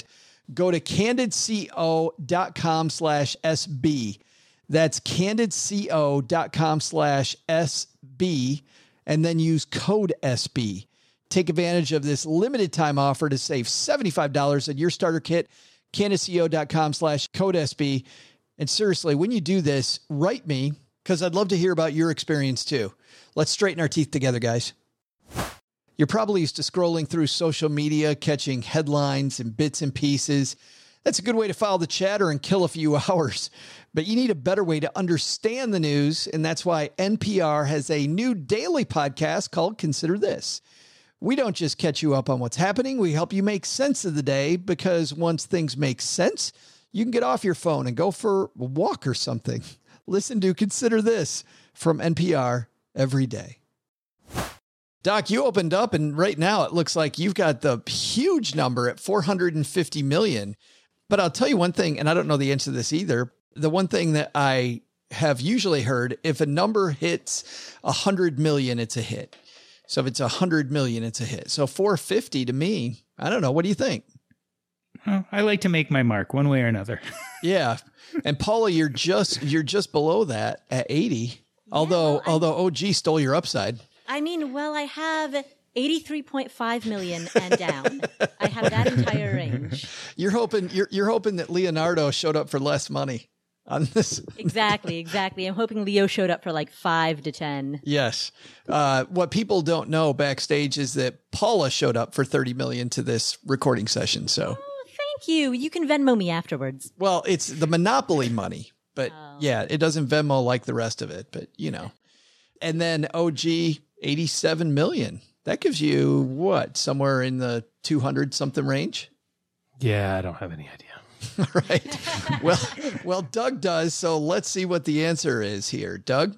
Speaker 1: go to candidco.com slash SB. That's candidco.com slash SB, and then use code S B. Take advantage of this limited time offer to save seventy-five dollars on your starter kit, candidco.com slash code S B. And seriously, when you do this, write me, because I'd love to hear about your experience too. Let's straighten our teeth together, guys. You're probably used to scrolling through social media, catching headlines and bits and pieces. That's a good way to follow the chatter and kill a few hours. But you need a better way to understand the news, and that's why N P R has a new daily podcast called Consider This. We don't just catch you up on what's happening. We help you make sense of the day, because once things make sense, you can get off your phone and go for a walk or something. Listen to Consider This from N P R every day. Doc, you opened up, and right now it looks like you've got the huge number at four hundred fifty million. But I'll tell you one thing, and I don't know the answer to this either. The one thing that I have usually heard, if a number hits one hundred million, it's a hit. So if it's one hundred million, it's a hit. So four hundred fifty to me, I don't know. What do you think?
Speaker 7: Well, I like to make my mark one way or another.
Speaker 1: Yeah. And Paula, you're just you're just below that at eighty. Yeah, although well, although O G stole your upside.
Speaker 6: I mean, well, I have eighty-three point five million and down. I have that entire range.
Speaker 1: You're hoping you're you're hoping that Leonardo showed up for less money on this.
Speaker 6: Exactly, exactly. I'm hoping Leo showed up for like five to ten.
Speaker 1: Yes. Uh, what people don't know backstage is that Paula showed up for thirty million to this recording session. So
Speaker 6: oh, thank you. You can Venmo me afterwards.
Speaker 1: Well, it's the Monopoly money, but oh. yeah, it doesn't Venmo like the rest of it, but you know. And then O G, eighty-seven million. That gives you what? Somewhere in the two hundred something range?
Speaker 5: Yeah, I don't have any idea.
Speaker 1: All right. Well, well, Doug does. So let's see what the answer is here. Doug?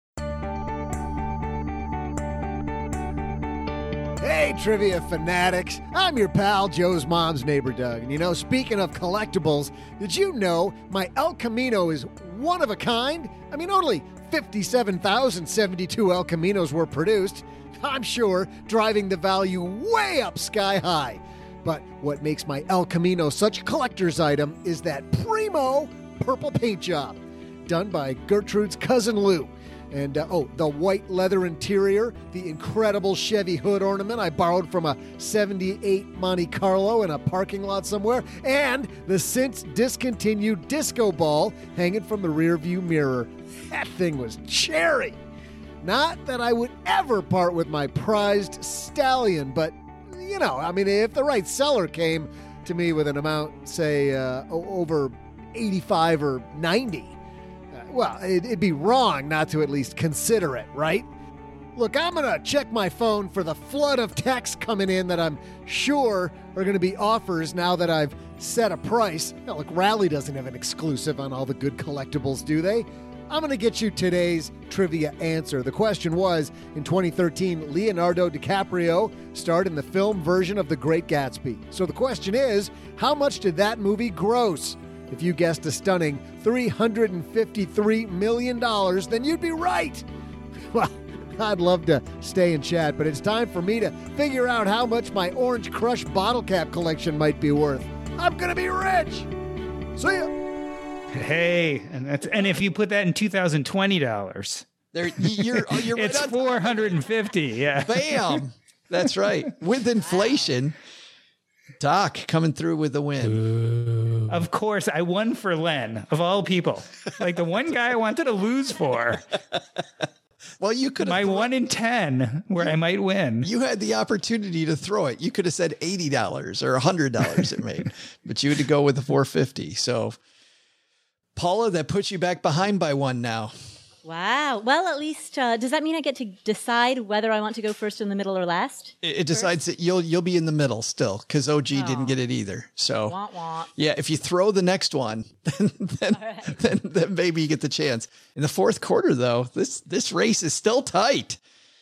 Speaker 4: Hey, trivia fanatics. I'm your pal, Joe's mom's neighbor, Doug. And you know, speaking of collectibles, did you know my El Camino is one of a kind? I mean, only fifty-seven thousand seventy-two El Caminos were produced. I'm sure driving the value way up sky high. But what makes my El Camino such a collector's item is that primo purple paint job done by Gertrude's cousin Lou. And, uh, oh, the white leather interior, the incredible Chevy hood ornament I borrowed from a seventy-eight Monte Carlo in a parking lot somewhere, and the since discontinued disco ball hanging from the rearview mirror. That thing was cherry. Not that I would ever part with my prized stallion, but, you know, I mean, if the right seller came to me with an amount, say, uh, over eighty-five or ninety, well, it'd be wrong not to at least consider it, right? Look, I'm going to check my phone for the flood of texts coming in that I'm sure are going to be offers now that I've set a price. Now, look, Rally doesn't have an exclusive on all the good collectibles, do they? I'm going to get you today's trivia answer. The question was, in twenty thirteen, Leonardo DiCaprio starred in the film version of The Great Gatsby. So the question is, how much did that movie gross? If you guessed a stunning three hundred fifty-three million dollars, then you'd be right. Well, I'd love to stay and chat, but it's time for me to figure out how much my Orange Crush bottle cap collection might be worth. I'm going to be rich. See ya.
Speaker 7: Hey, and that's and if you put that in two thousand twenty dollars,
Speaker 1: there you're you're
Speaker 7: it's
Speaker 1: right
Speaker 7: four hundred fifty. Yeah,
Speaker 1: bam. That's right. With inflation, Doc coming through with the win.
Speaker 7: Of course, I won for Len of all people. Like the one guy I wanted to lose for.
Speaker 1: Well, you could have
Speaker 7: my
Speaker 1: thrown,
Speaker 7: one in ten where I might win.
Speaker 1: You had the opportunity to throw it. You could have said eighty dollars or a hundred dollars it made, but you had to go with the four fifty. So. Paula, that puts you back behind by one now.
Speaker 6: Wow. Well, at least, uh, does that mean I get to decide whether I want to go first in the middle or last?
Speaker 1: It, it decides that you'll you'll be in the middle still, because O G
Speaker 6: oh.
Speaker 1: didn't get it either. So,
Speaker 6: wah, wah.
Speaker 1: yeah, if you throw the next one, then then, right. then then maybe you get the chance. In the fourth quarter, though, this this race is still tight.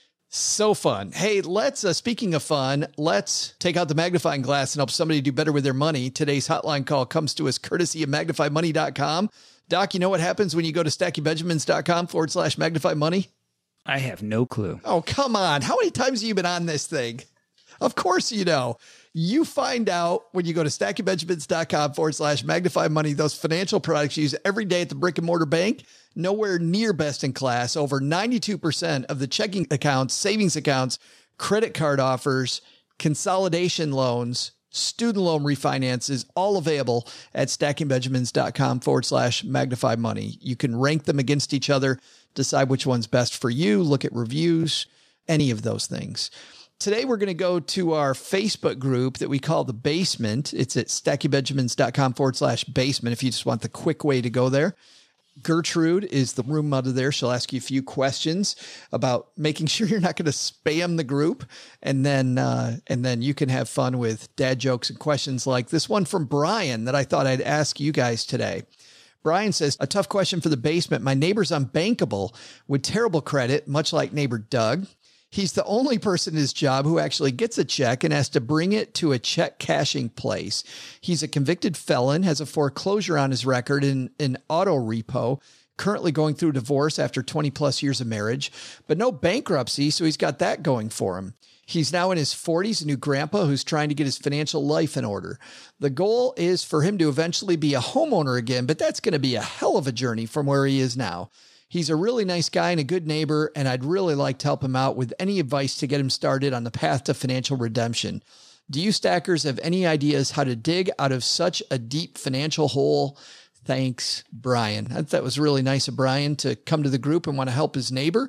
Speaker 1: So fun. Hey, let's, uh, speaking of fun, let's take out the magnifying glass and help somebody do better with their money. Today's hotline call comes to us courtesy of magnify money dot com. Doc, you know what happens when you go to stacky benjamins dot com forward slash magnify money?
Speaker 7: I have no clue.
Speaker 1: Oh, come on. How many times have you been on this thing? Of course you know. You find out when you go to stackingbenjamins.com forward slash magnify money, those financial products you use every day at the brick and mortar bank, nowhere near best in class. Over ninety-two percent of the checking accounts, savings accounts, credit card offers, consolidation loans, student loan refinances, all available at stackingbenjamins.com forward slash magnify money. You can rank them against each other, decide which one's best for you, look at reviews, any of those things. Today, we're going to go to our Facebook group that we call The Basement. It's at stackingbenjamins.com forward slash basement if you just want the quick way to go there. Gertrude is the room mother there. She'll ask you a few questions about making sure you're not going to spam the group. And then, uh, and then you can have fun with dad jokes and questions like this one from Brian that I thought I'd ask you guys today. Brian says, a tough question for The Basement. My neighbor's unbankable with terrible credit, much like neighbor Doug. He's the only person in his job who actually gets a check and has to bring it to a check cashing place. He's a convicted felon, has a foreclosure on his record in an auto repo, currently going through divorce after twenty plus years of marriage, but no bankruptcy. So he's got that going for him. He's now in his forties, a new grandpa who's trying to get his financial life in order. The goal is for him to eventually be a homeowner again, but that's going to be a hell of a journey from where he is now. He's a really nice guy and a good neighbor, and I'd really like to help him out with any advice to get him started on the path to financial redemption. Do you stackers have any ideas how to dig out of such a deep financial hole? Thanks, Brian. I thought that was really nice of Brian to come to the group and want to help his neighbor.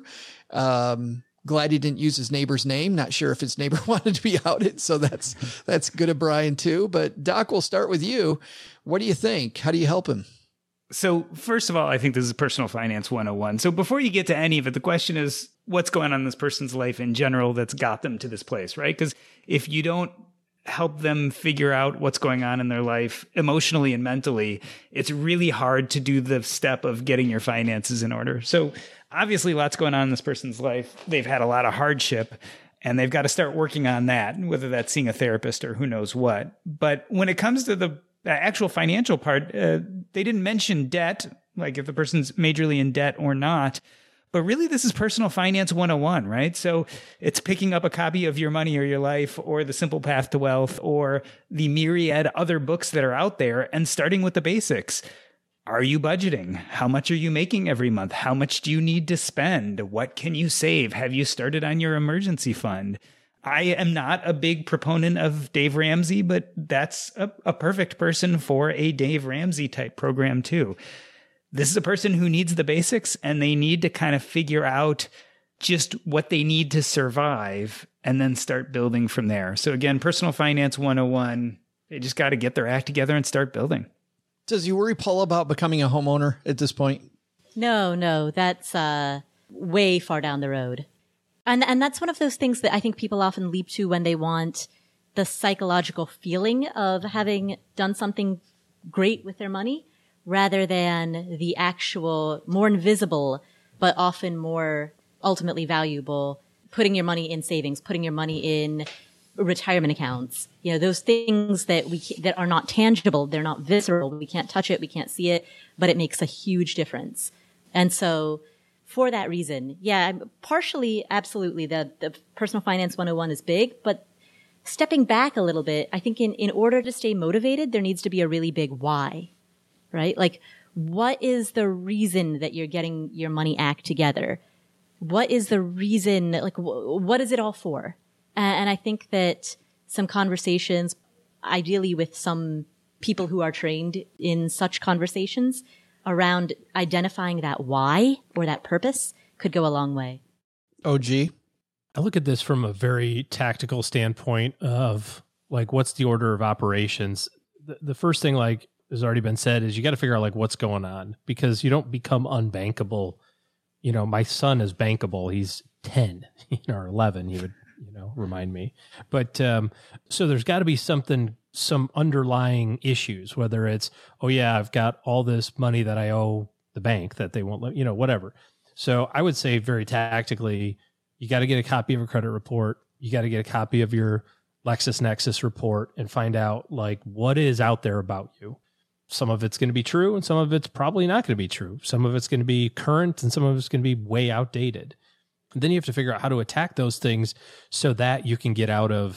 Speaker 1: Um, glad he didn't use his neighbor's name. Not sure if his neighbor wanted to be outed, so that's that's good of Brian too. But Doc, we'll start with you. What do you think? How do you help him?
Speaker 7: So first of all, I think this is Personal Finance one oh one. So before you get to any of it, the question is what's going on in this person's life in general that's got them to this place, right? Because if you don't help them figure out what's going on in their life emotionally and mentally, it's really hard to do the step of getting your finances in order. So obviously lots going on in this person's life. They've had a lot of hardship and they've got to start working on that, whether that's seeing a therapist or who knows what. But when it comes to the actual financial part, uh, they didn't mention debt, like if the person's majorly in debt or not. But really, this is Personal Finance one oh one, right? So it's picking up a copy of Your Money or Your Life or The Simple Path to Wealth or the myriad other books that are out there and starting with the basics. Are you budgeting? How much are you making every month? How much do you need to spend? What can you save? Have you started on your emergency fund? I am not a big proponent of Dave Ramsey, but that's a, a perfect person for a Dave Ramsey type program too. This is a person who needs the basics and they need to kind of figure out just what they need to survive and then start building from there. So again, Personal Finance one oh one, they just got to get their act together and start building.
Speaker 1: Does you worry, Paul, about becoming a homeowner at this point?
Speaker 6: No, no, that's uh, way far down the road. And and that's one of those things that I think people often leap to when they want the psychological feeling of having done something great with their money rather than the actual more invisible, but often more ultimately valuable, putting your money in savings, putting your money in retirement accounts. You know, those things that we that are not tangible, they're not visceral. We can't touch it, we can't see it, but it makes a huge difference. And so for that reason, yeah, partially, absolutely, the, the Personal Finance one oh one is big, but stepping back a little bit, I think in, in order to stay motivated, there needs to be a really big why, right? Like, what is the reason that you're getting your money act together? What is the reason, like, wh- what is it all for? And, and I think that some conversations, ideally with some people who are trained in such conversations, around identifying that why or that purpose could go a long way.
Speaker 1: O G?
Speaker 5: I look at this from a very tactical standpoint of like, what's the order of operations? The, the first thing, like has already been said, is you got to figure out like what's going on because you don't become unbankable. You know, my son is bankable. He's ten or eleven. He would, you know, remind me. But um, so there's got to be something, some underlying issues, whether it's, oh yeah, I've got all this money that I owe the bank that they won't let, you know, whatever. So I would say very tactically, you got to get a copy of a credit report. You got to get a copy of your LexisNexis report and find out like what is out there about you. Some of it's going to be true and some of it's probably not going to be true. Some of it's going to be current and some of it's going to be way outdated. And then you have to figure out how to attack those things so that you can get out of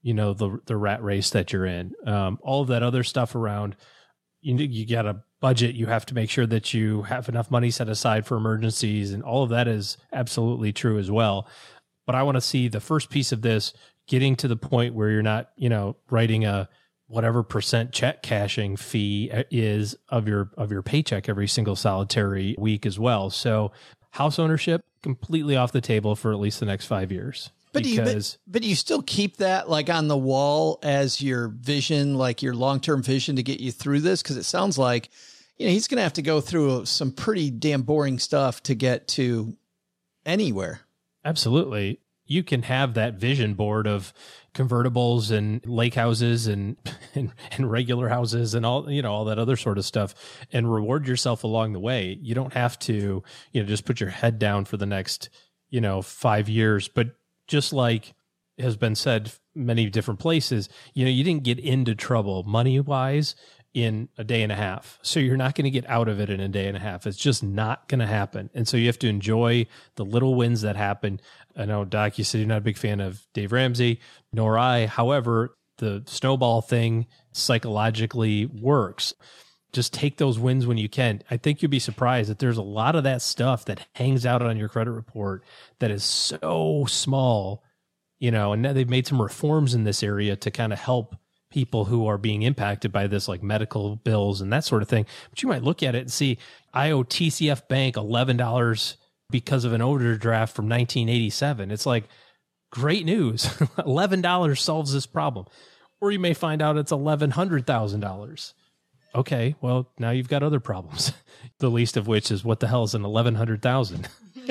Speaker 5: you know, the the rat race that you're in. Um, all of that other stuff around, you you got a budget. You have to make sure that you have enough money set aside for emergencies, and all of that is absolutely true as well. But I want to see the first piece of this getting to the point where you're not, you know, writing a whatever percent check cashing fee is of your of your paycheck every single solitary week as well. So house ownership completely off the table for at least the next five years.
Speaker 1: But do you, but, but do you still keep that like on the wall as your vision, like your long-term vision to get you through this? Because it sounds like, you know, he's going to have to go through some pretty damn boring stuff to get to anywhere.
Speaker 5: Absolutely. You can have that vision board of convertibles and lake houses and, and and regular houses and all, you know, all that other sort of stuff, and reward yourself along the way. You don't have to, you know, just put your head down for the next, you know, five years. But just like has been said many different places, you know, you didn't get into trouble money wise in a day and a half. So you're not going to get out of it in a day and a half. It's just not going to happen. And so you have to enjoy the little wins that happen. I know, Doc, you said you're not a big fan of Dave Ramsey, nor I. However, the snowball thing psychologically works. Just take those wins when you can. I think you'd be surprised that there's a lot of that stuff that hangs out on your credit report that is so small, you know, and now they've made some reforms in this area to kind of help people who are being impacted by this, like medical bills and that sort of thing. But you might look at it and see, I owe T C F Bank eleven dollars because of an overdraft from nineteen eighty-seven. It's like, great news. eleven dollars solves this problem. Or you may find out it's eleven hundred thousand dollars. Okay, well, now you've got other problems. The least of which is, what the hell is an eleven hundred thousand?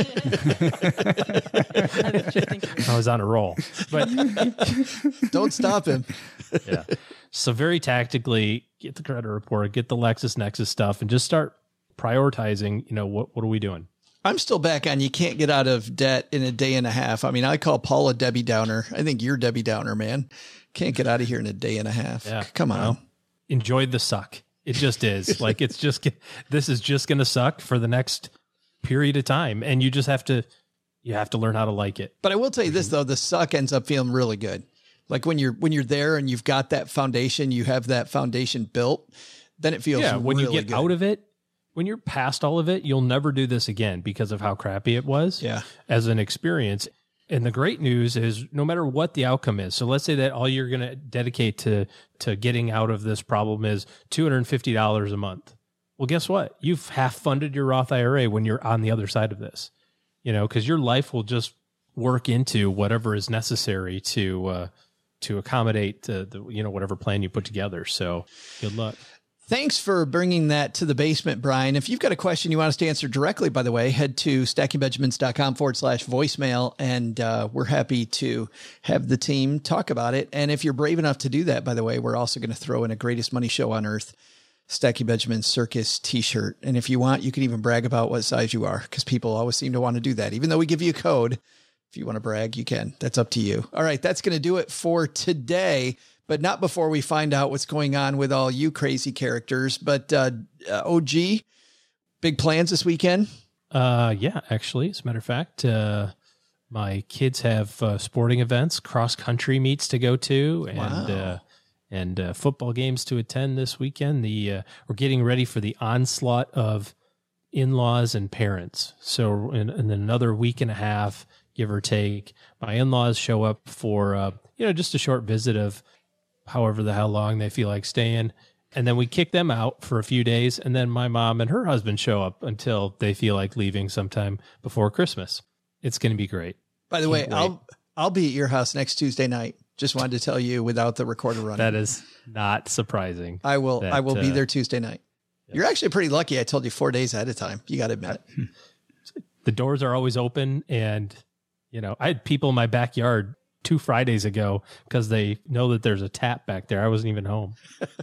Speaker 5: I was on a roll, but
Speaker 1: don't stop him.
Speaker 5: Yeah. So very tactically, get the credit report, get the LexisNexis stuff, and just start prioritizing, you know, what, what are we doing?
Speaker 1: I'm still back on, you can't get out of debt in a day and a half. I mean, I call Paul a Debbie Downer. I think you're Debbie Downer, man. Can't get out of here in a day and a half.
Speaker 5: Yeah.
Speaker 1: Come on.
Speaker 5: Well, enjoy the suck. It just is. Like, it's just, this is just going to suck for the next period of time. And you just have to, you have to learn how to like it.
Speaker 1: But I will tell you this, though, the suck ends up feeling really good. Like when you're, when you're there and you've got that foundation, you have that foundation built, then it feels
Speaker 5: yeah, when
Speaker 1: really
Speaker 5: you get
Speaker 1: good.
Speaker 5: out of it, when you're past all of it, you'll never do this again because of how crappy it was
Speaker 1: yeah.
Speaker 5: as an experience. And the great news is, no matter what the outcome is, so let's say that all you're going to dedicate to to getting out of this problem is two hundred fifty dollars a month. Well, guess what? You've half funded your Roth I R A when you're on the other side of this, you know, because your life will just work into whatever is necessary to uh, to accommodate uh, the, you know, whatever plan you put together. So good luck.
Speaker 1: Thanks for bringing that to the basement, Brian. If you've got a question you want us to answer directly, by the way, head to stackingbenjamins.com forward slash voicemail, and uh, we're happy to have the team talk about it. And if you're brave enough to do that, by the way, we're also going to throw in a Greatest Money Show on Earth Stacking Benjamins Circus t-shirt. And if you want, you can even brag about what size you are, because people always seem to want to do that. Even though we give you a code, if you want to brag, you can. That's up to you. All right, that's going to do it for today. But not before we find out what's going on with all you crazy characters. But uh, uh, O G, big plans this weekend?
Speaker 5: Uh, yeah, actually, as a matter of fact, uh, my kids have uh, sporting events, cross country meets to go to, and
Speaker 1: wow.
Speaker 5: uh, and uh, football games to attend this weekend. The uh, we're getting ready for the onslaught of in-laws and parents. So in, in another week and a half, give or take, my in-laws show up for uh, you know just a short visit of however the hell long they feel like staying. And then we kick them out for a few days. And then my mom and her husband show up until they feel like leaving sometime before Christmas. It's going to be great.
Speaker 1: By the
Speaker 5: Can't
Speaker 1: way,
Speaker 5: wait.
Speaker 1: I'll, I'll be at your house next Tuesday night. Just wanted to tell you without the recorder running.
Speaker 5: That is not surprising.
Speaker 1: I will,
Speaker 5: that,
Speaker 1: I will be
Speaker 5: uh,
Speaker 1: there Tuesday night. Yes. You're actually pretty lucky. I told you four days ahead of time. You got to admit it.
Speaker 5: The doors are always open. And, you know, I had people in my backyard two Fridays ago because they know that there's a tap back there. I wasn't even home.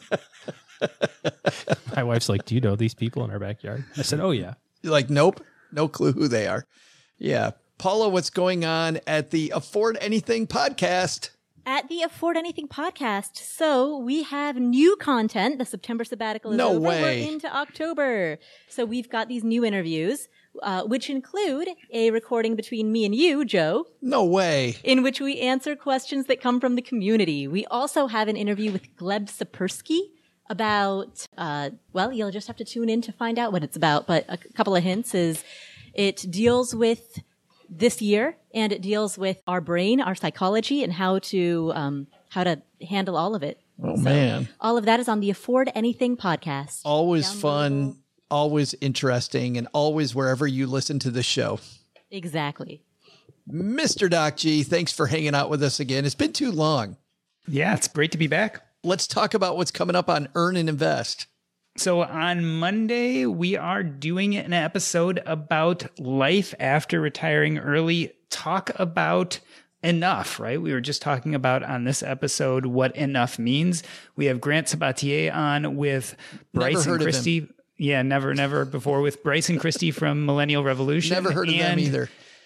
Speaker 5: My wife's like, do you know these people in our backyard? I said, oh, yeah.
Speaker 1: You're like, nope, no clue who they are. Yeah. Paula, what's going on at the Afford Anything podcast?
Speaker 6: At the Afford Anything podcast. So we have new content. The September sabbatical is
Speaker 1: no
Speaker 6: over.
Speaker 1: way.
Speaker 6: We're into October. So we've got these new interviews. uh, which include a recording between me and you, Joe.
Speaker 1: No way.
Speaker 6: In which we answer questions that come from the community. We also have an interview with Gleb Sapersky about, uh, well, you'll just have to tune in to find out what it's about. But a couple of hints is it deals with this year, and it deals with our brain, our psychology, and how to um, how to handle all of it.
Speaker 1: Oh,
Speaker 6: so
Speaker 1: man.
Speaker 6: All of that is on the Afford Anything podcast.
Speaker 1: Always fun, always interesting, and always wherever you listen to the show.
Speaker 6: Exactly.
Speaker 1: Mister Doc G, thanks for hanging out with us again. It's been too long.
Speaker 7: Yeah, it's great to be back.
Speaker 1: Let's talk about what's coming up on Earn and Invest.
Speaker 7: So on Monday, we are doing an episode about life after retiring early. Talk about enough, right? We were just talking about on this episode what enough means. We have Grant Sabatier on with Bryce and Christie. Yeah, never, never before with Bryce and Christie from Millennial Revolution.
Speaker 1: Never heard of
Speaker 7: and
Speaker 1: them either.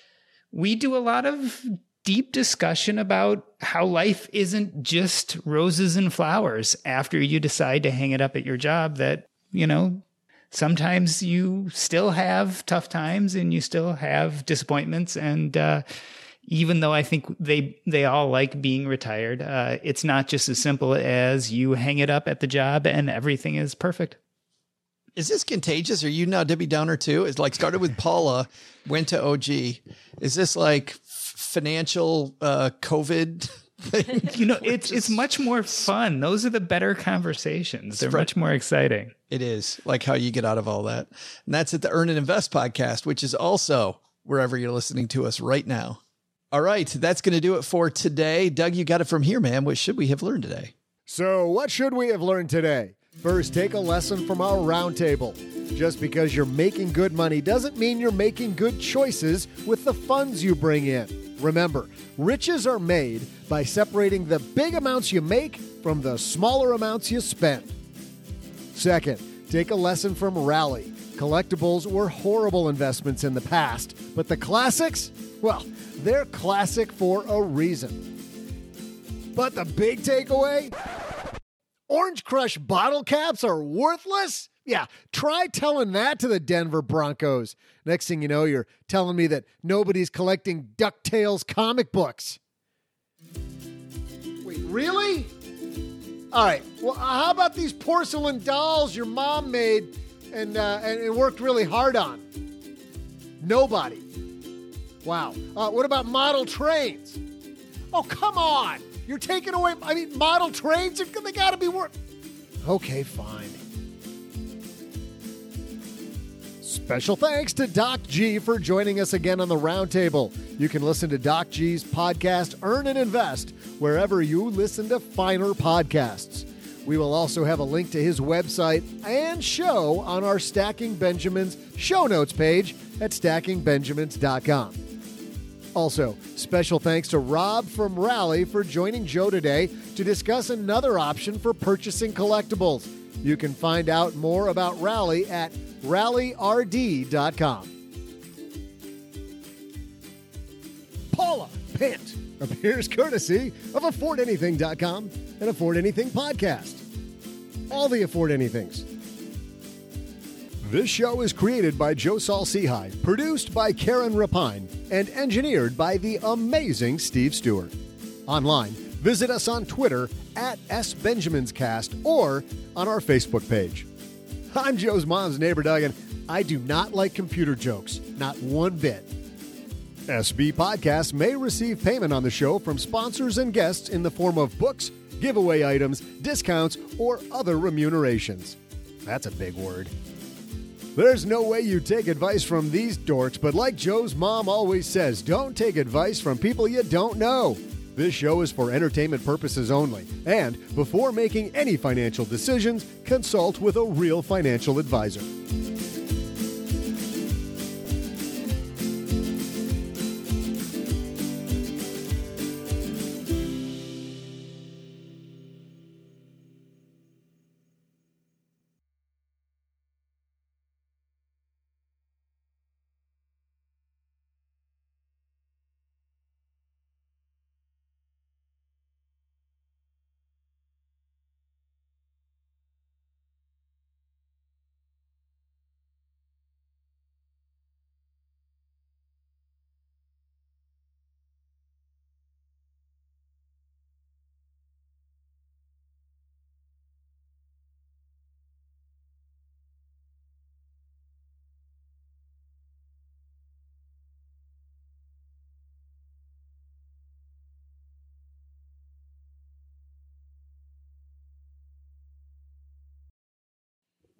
Speaker 7: We do a lot of deep discussion about how life isn't just roses and flowers after you decide to hang it up at your job, that, you know, sometimes you still have tough times and you still have disappointments. And uh, even though I think they they all like being retired, uh, it's not just as simple as you hang it up at the job and everything is perfect.
Speaker 1: Is this contagious? Are you now Debbie Downer too? It's like started with Paula, went to O G. Is this like financial uh, COVID?
Speaker 7: You know, it's it's much more fun. Those are the better conversations. They're much more exciting.
Speaker 1: It is, like how you get out of all that. And that's at the Earn and Invest podcast, which is also wherever you're listening to us right now. All right, that's going to do it for today. Doug, you got it from here, man. What should we have learned today?
Speaker 4: So what should we have learned today? First, take a lesson from our roundtable. Just because you're making good money doesn't mean you're making good choices with the funds you bring in. Remember, riches are made by separating the big amounts you make from the smaller amounts you spend. Second, take a lesson from Rally. Collectibles were horrible investments in the past, but the classics, well, they're classic for a reason. But the big takeaway? Orange Crush bottle caps are worthless? Yeah, try telling that to the Denver Broncos. Next thing you know, you're telling me that nobody's collecting DuckTales comic books. Wait, really? All right, well, how about these porcelain dolls your mom made and, uh, and, and worked really hard on? Nobody. Wow. Uh, what about model trains? Oh, come on. You're taking away, I mean, model trains, they got to be worth. Okay, fine. Special thanks to Doc G for joining us again on the Roundtable. You can listen to Doc G's podcast, Earn and Invest, wherever you listen to finer podcasts. We will also have a link to his website and show on our Stacking Benjamins show notes page at stacking benjamins dot com. Also, special thanks to Rob from Rally for joining Joe today to discuss another option for purchasing collectibles. You can find out more about Rally at rally r d dot com. Paula Pant appears courtesy of afford anything dot com and Afford Anything Podcast. All the Afford Anythings. This show is created by Joe Saul Seahide, produced by Karen Rapine, and engineered by the amazing Steve Stewart. Online, visit us on Twitter at S Benjamins Cast or on our Facebook page. I'm Joe's mom's neighbor, Doug, and I do not like computer jokes, not one bit. S B Podcasts may receive payment on the show from sponsors and guests in the form of books, giveaway items, discounts, or other remunerations. That's a big word. There's no way you take advice from these dorks, but like Joe's mom always says, don't take advice from people you don't know. This show is for entertainment purposes only, and before making any financial decisions, consult with a real financial advisor.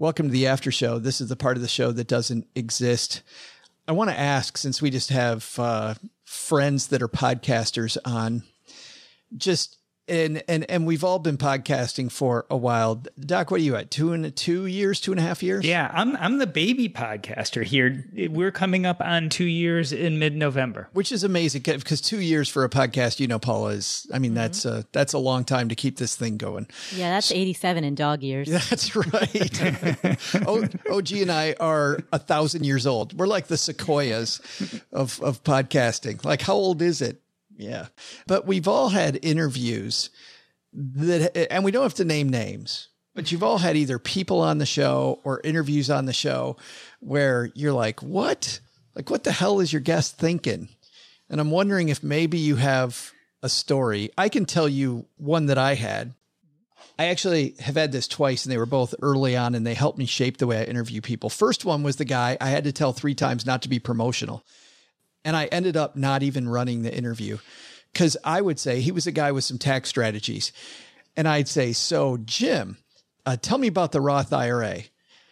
Speaker 1: Welcome to the after show. This is the part of the show that doesn't exist. I want to ask, since we just have uh, friends that are podcasters on, just and and and we've all been podcasting for a while. Doc, what are you at? Two and two years, two and a half years?
Speaker 7: Yeah, I'm I'm the baby podcaster here. We're coming up on two years in mid-November,
Speaker 1: which is amazing because two years for a podcast, you know, Paula, is I mean mm-hmm. that's a that's a long time to keep this thing going.
Speaker 6: Yeah, that's eighty-seven in dog years.
Speaker 1: That's right. o, O G and I are a thousand years old. We're like the sequoias of of podcasting. Like, how old is it? Yeah. But we've all had interviews that, and we don't have to name names, but you've all had either people on the show or interviews on the show where you're like, what? Like, what the hell is your guest thinking? And I'm wondering if maybe you have a story. I can tell you one that I had. I actually have had this twice, and they were both early on, and they helped me shape the way I interview people. First one was the guy I had to tell three times not to be promotional. And I ended up not even running the interview because I would say he was a guy with some tax strategies. And I'd say, so Jim, uh, tell me about the Roth I R A.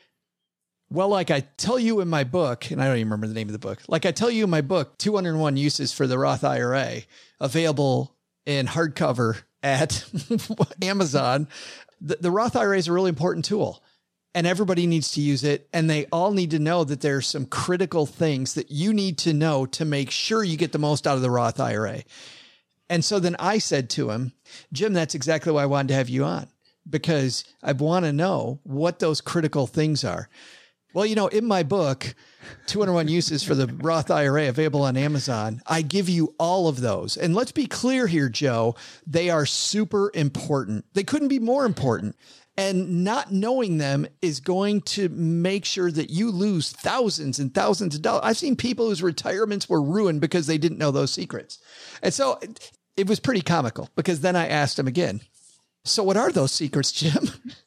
Speaker 1: Well, like I tell you in my book, and I don't even remember the name of the book. Like I tell you in my book, two hundred one uses for the Roth I R A available in hardcover at Amazon. The, the Roth I R A is a really important tool. And everybody needs to use it. And they all need to know that there's some critical things that you need to know to make sure you get the most out of the Roth I R A. And so then I said to him, Jim, that's exactly why I wanted to have you on, because I want to know what those critical things are. Well, you know, in my book, two hundred one uses for the Roth I R A available on Amazon, I give you all of those. And let's be clear here, Joe, they are super important. They couldn't be more important. And not knowing them is going to make sure that you lose thousands and thousands of dollars. I've seen people whose retirements were ruined because they didn't know those secrets. And so it, it was pretty comical because then I asked him again, so what are those secrets, Jim?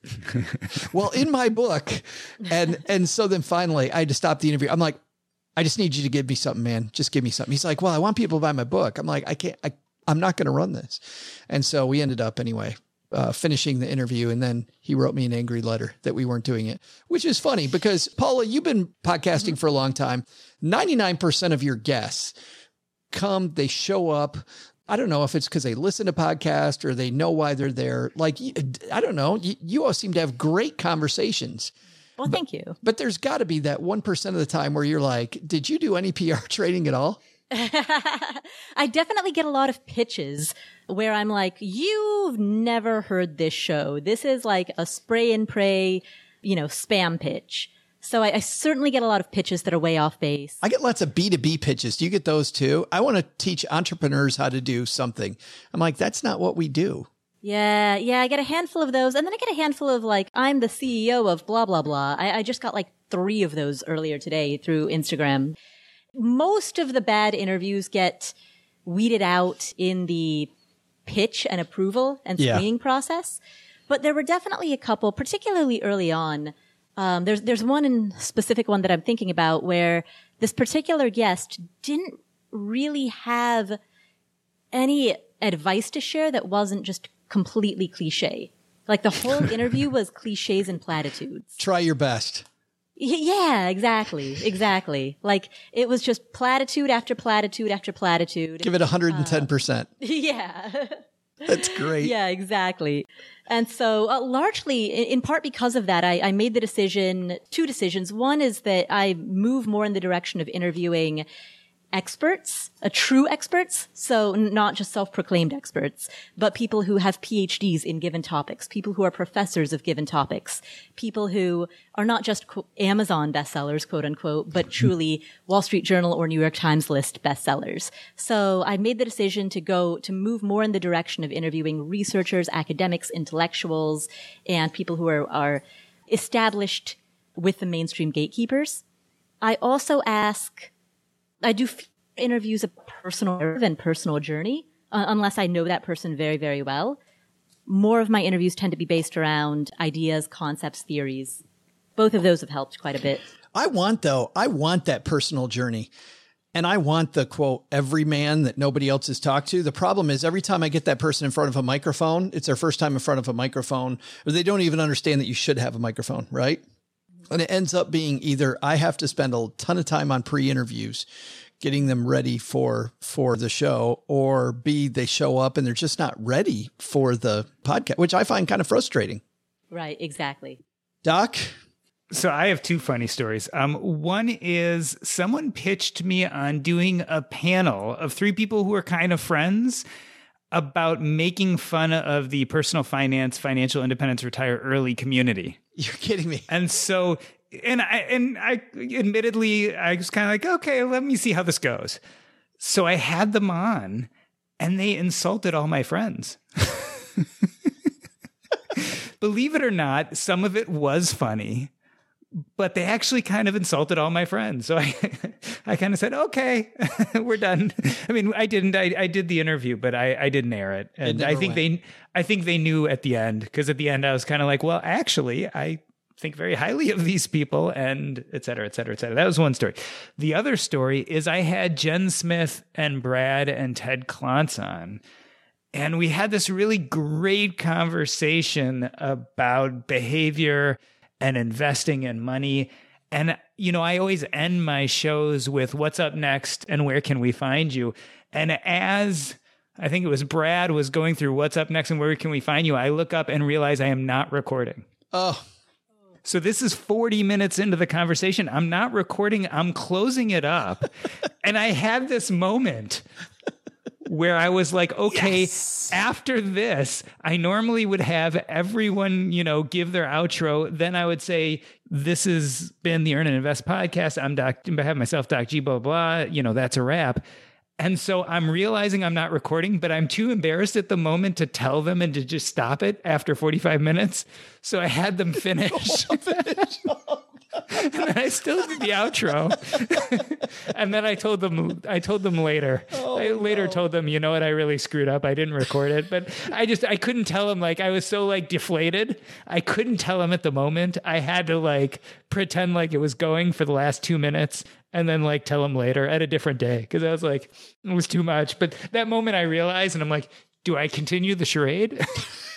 Speaker 1: Well, in my book. And, and so then finally I had to stop the interview. I'm like, I just need you to give me something, man. Just give me something. He's like, well, I want people to buy my book. I'm like, I can't, I, I'm not going to run this. And so we ended up anyway. Uh, finishing the interview. And then he wrote me an angry letter that we weren't doing it, which is funny because Paula, you've been podcasting for a long time. ninety-nine percent of your guests come, they show up. I don't know if it's because they listen to podcasts or they know why they're there. Like, I don't know. You, you all seem to have great conversations.
Speaker 6: Well,
Speaker 1: but,
Speaker 6: thank you.
Speaker 1: But there's got to be that one percent of the time where you're like, did you do any P R training at all?
Speaker 6: I definitely get a lot of pitches where I'm like, you've never heard this show. This is like a spray and pray, you know, spam pitch. So I, I certainly get a lot of pitches that are way off base.
Speaker 1: I get lots of B two B pitches. Do you get those too? I want to teach entrepreneurs how to do something. I'm like, that's not what we do.
Speaker 6: Yeah, yeah, I get a handful of those. And then I get a handful of like, I'm the C E O of blah, blah, blah. I, I just got like three of those earlier today through Instagram. Most of the bad interviews get weeded out in the pitch and approval and screening yeah. process. But there were definitely a couple, particularly early on. Um, there's, there's one in specific one that I'm thinking about where this particular guest didn't really have any advice to share that wasn't just completely cliche. Like the whole interview was cliches and platitudes.
Speaker 1: Try your best.
Speaker 6: Yeah, exactly. Exactly. Like it was just platitude after platitude after platitude.
Speaker 1: Give it one hundred ten percent.
Speaker 6: Uh, yeah.
Speaker 1: That's great.
Speaker 6: Yeah, exactly. And so uh, largely in, in part because of that, I, I made the decision, two decisions. One is that I move more in the direction of interviewing experts, uh, true experts. So not just self-proclaimed experts, but people who have P H Ds in given topics, people who are professors of given topics, people who are not just quote, Amazon bestsellers, quote unquote, but truly Wall Street Journal or New York Times list bestsellers. So I made the decision to go, to move more in the direction of interviewing researchers, academics, intellectuals, and people who are, are established with the mainstream gatekeepers. I also ask I do interviews of personal and personal journey, uh, unless I know that person very, very well. More of my interviews tend to be based around ideas, concepts, theories. Both of those have helped quite a bit.
Speaker 1: I want, though, I want that personal journey. And I want the, quote, everyman that nobody else has talked to. The problem is every time I get that person in front of a microphone, it's their first time in front of a microphone, or they don't even understand that you should have a microphone, right? And it ends up being either I have to spend a ton of time on pre-interviews getting them ready for, for the show, or B, they show up and they're just not ready for the podcast, which I find kind of frustrating.
Speaker 6: Right, exactly.
Speaker 1: Doc?
Speaker 7: So I have two funny stories. Um, one is someone pitched me on doing a panel of three people who are kind of friends about making fun of the personal finance, financial independence, retire early community.
Speaker 1: You're kidding me.
Speaker 7: And so, and I, and I, admittedly, I was kind of like, okay, let me see how this goes. So I had them on and they insulted all my friends. Believe it or not, some of it was funny, but they actually kind of insulted all my friends. So I, I kind of said, okay, we're done. I mean, I didn't, I, I did the interview, but I, I didn't air it. And
Speaker 1: it
Speaker 7: I think
Speaker 1: went.
Speaker 7: they, I think they knew at the end, because at the end I was kind of like, well, actually, I think very highly of these people, and et cetera, et cetera, et cetera. That was one story. The other story is I had Jen Smith and Brad and Ted Klontz on, and we had this really great conversation about behavior and investing in money. And, you know, I always end my shows with what's up next and where can we find you? And as I think it was Brad was going through what's up next and where can we find you, I look up and realize I am not recording.
Speaker 1: Oh,
Speaker 7: so this is forty minutes into the conversation. I'm not recording. I'm closing it up. And I had this moment where I was like, okay, yes. After this, I normally would have everyone, you know, give their outro. Then I would say, this has been the Earn and Invest podcast. I'm Doc, I have myself, Doc G, blah, blah, you know, that's a wrap. And so I'm realizing I'm not recording, but I'm too embarrassed at the moment to tell them and to just stop it after forty-five minutes. So I had them finish. And then I still did the outro. And then I told them, I told them later, oh, I later no. told them, you know what, I really screwed up. I didn't record it, but I just, I couldn't tell them. Like, I was so like deflated. I couldn't tell them at the moment. I had to like pretend like it was going for the last two minutes and then like tell them later at a different day. Cause I was like, it was too much. But that moment I realized, and I'm like, do I continue the charade?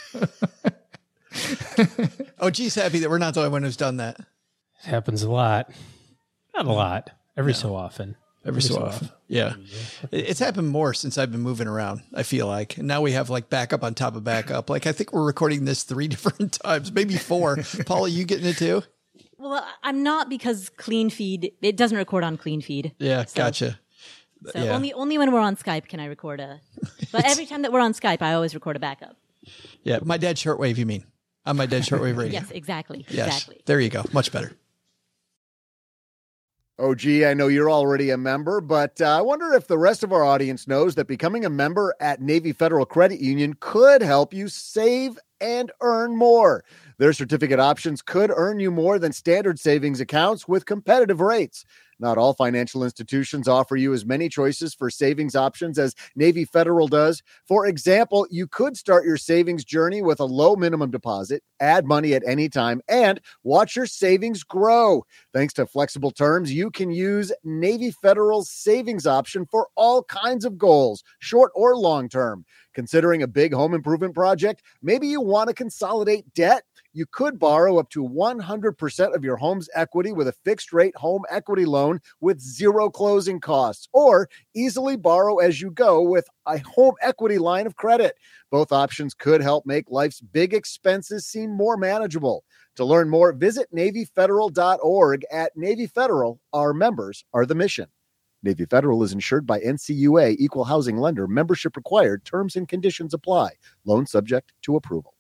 Speaker 1: Oh, geez, happy that we're not the only one who's done that.
Speaker 5: It happens a lot. Not a lot. Every no. so often.
Speaker 1: Every, Every so, so often. often. Yeah. It's happened more since I've been moving around, I feel like. And now we have like backup on top of backup. Like I think we're recording this three different times, maybe four. Paula, you getting it too?
Speaker 6: Well, I'm not, because Clean Feed, it doesn't record on Clean Feed.
Speaker 1: Yeah,
Speaker 6: so,
Speaker 1: gotcha.
Speaker 6: So
Speaker 1: yeah.
Speaker 6: only only when we're on Skype can I record a, but every time that we're on Skype, I always record a backup.
Speaker 1: Yeah, my dead shortwave, you mean? On my dead shortwave radio.
Speaker 6: Yes, exactly.
Speaker 1: Yes,
Speaker 6: exactly.
Speaker 1: There you go. Much better.
Speaker 2: Oh, gee, I know you're already a member, but uh, I wonder if the rest of our audience knows that becoming a member at Navy Federal Credit Union could help you save and earn more. Their certificate options could earn you more than standard savings accounts with competitive rates. Not all financial institutions offer you as many choices for savings options as Navy Federal does. For example, you could start your savings journey with a low minimum deposit, add money at any time, and watch your savings grow. Thanks to flexible terms, you can use Navy Federal's savings option for all kinds of goals, short or long term. Considering a big home improvement project, maybe you want to consolidate debt. You could borrow up to one hundred percent of your home's equity with a fixed rate home equity loan with zero closing costs, or easily borrow as you go with a home equity line of credit. Both options could help make life's big expenses seem more manageable. To learn more, visit Navy Federal dot org. At Navy Federal, our members are the mission. Navy Federal is insured by N C U A, Equal Housing Lender. Membership required. Terms and conditions apply. Loan subject to approval.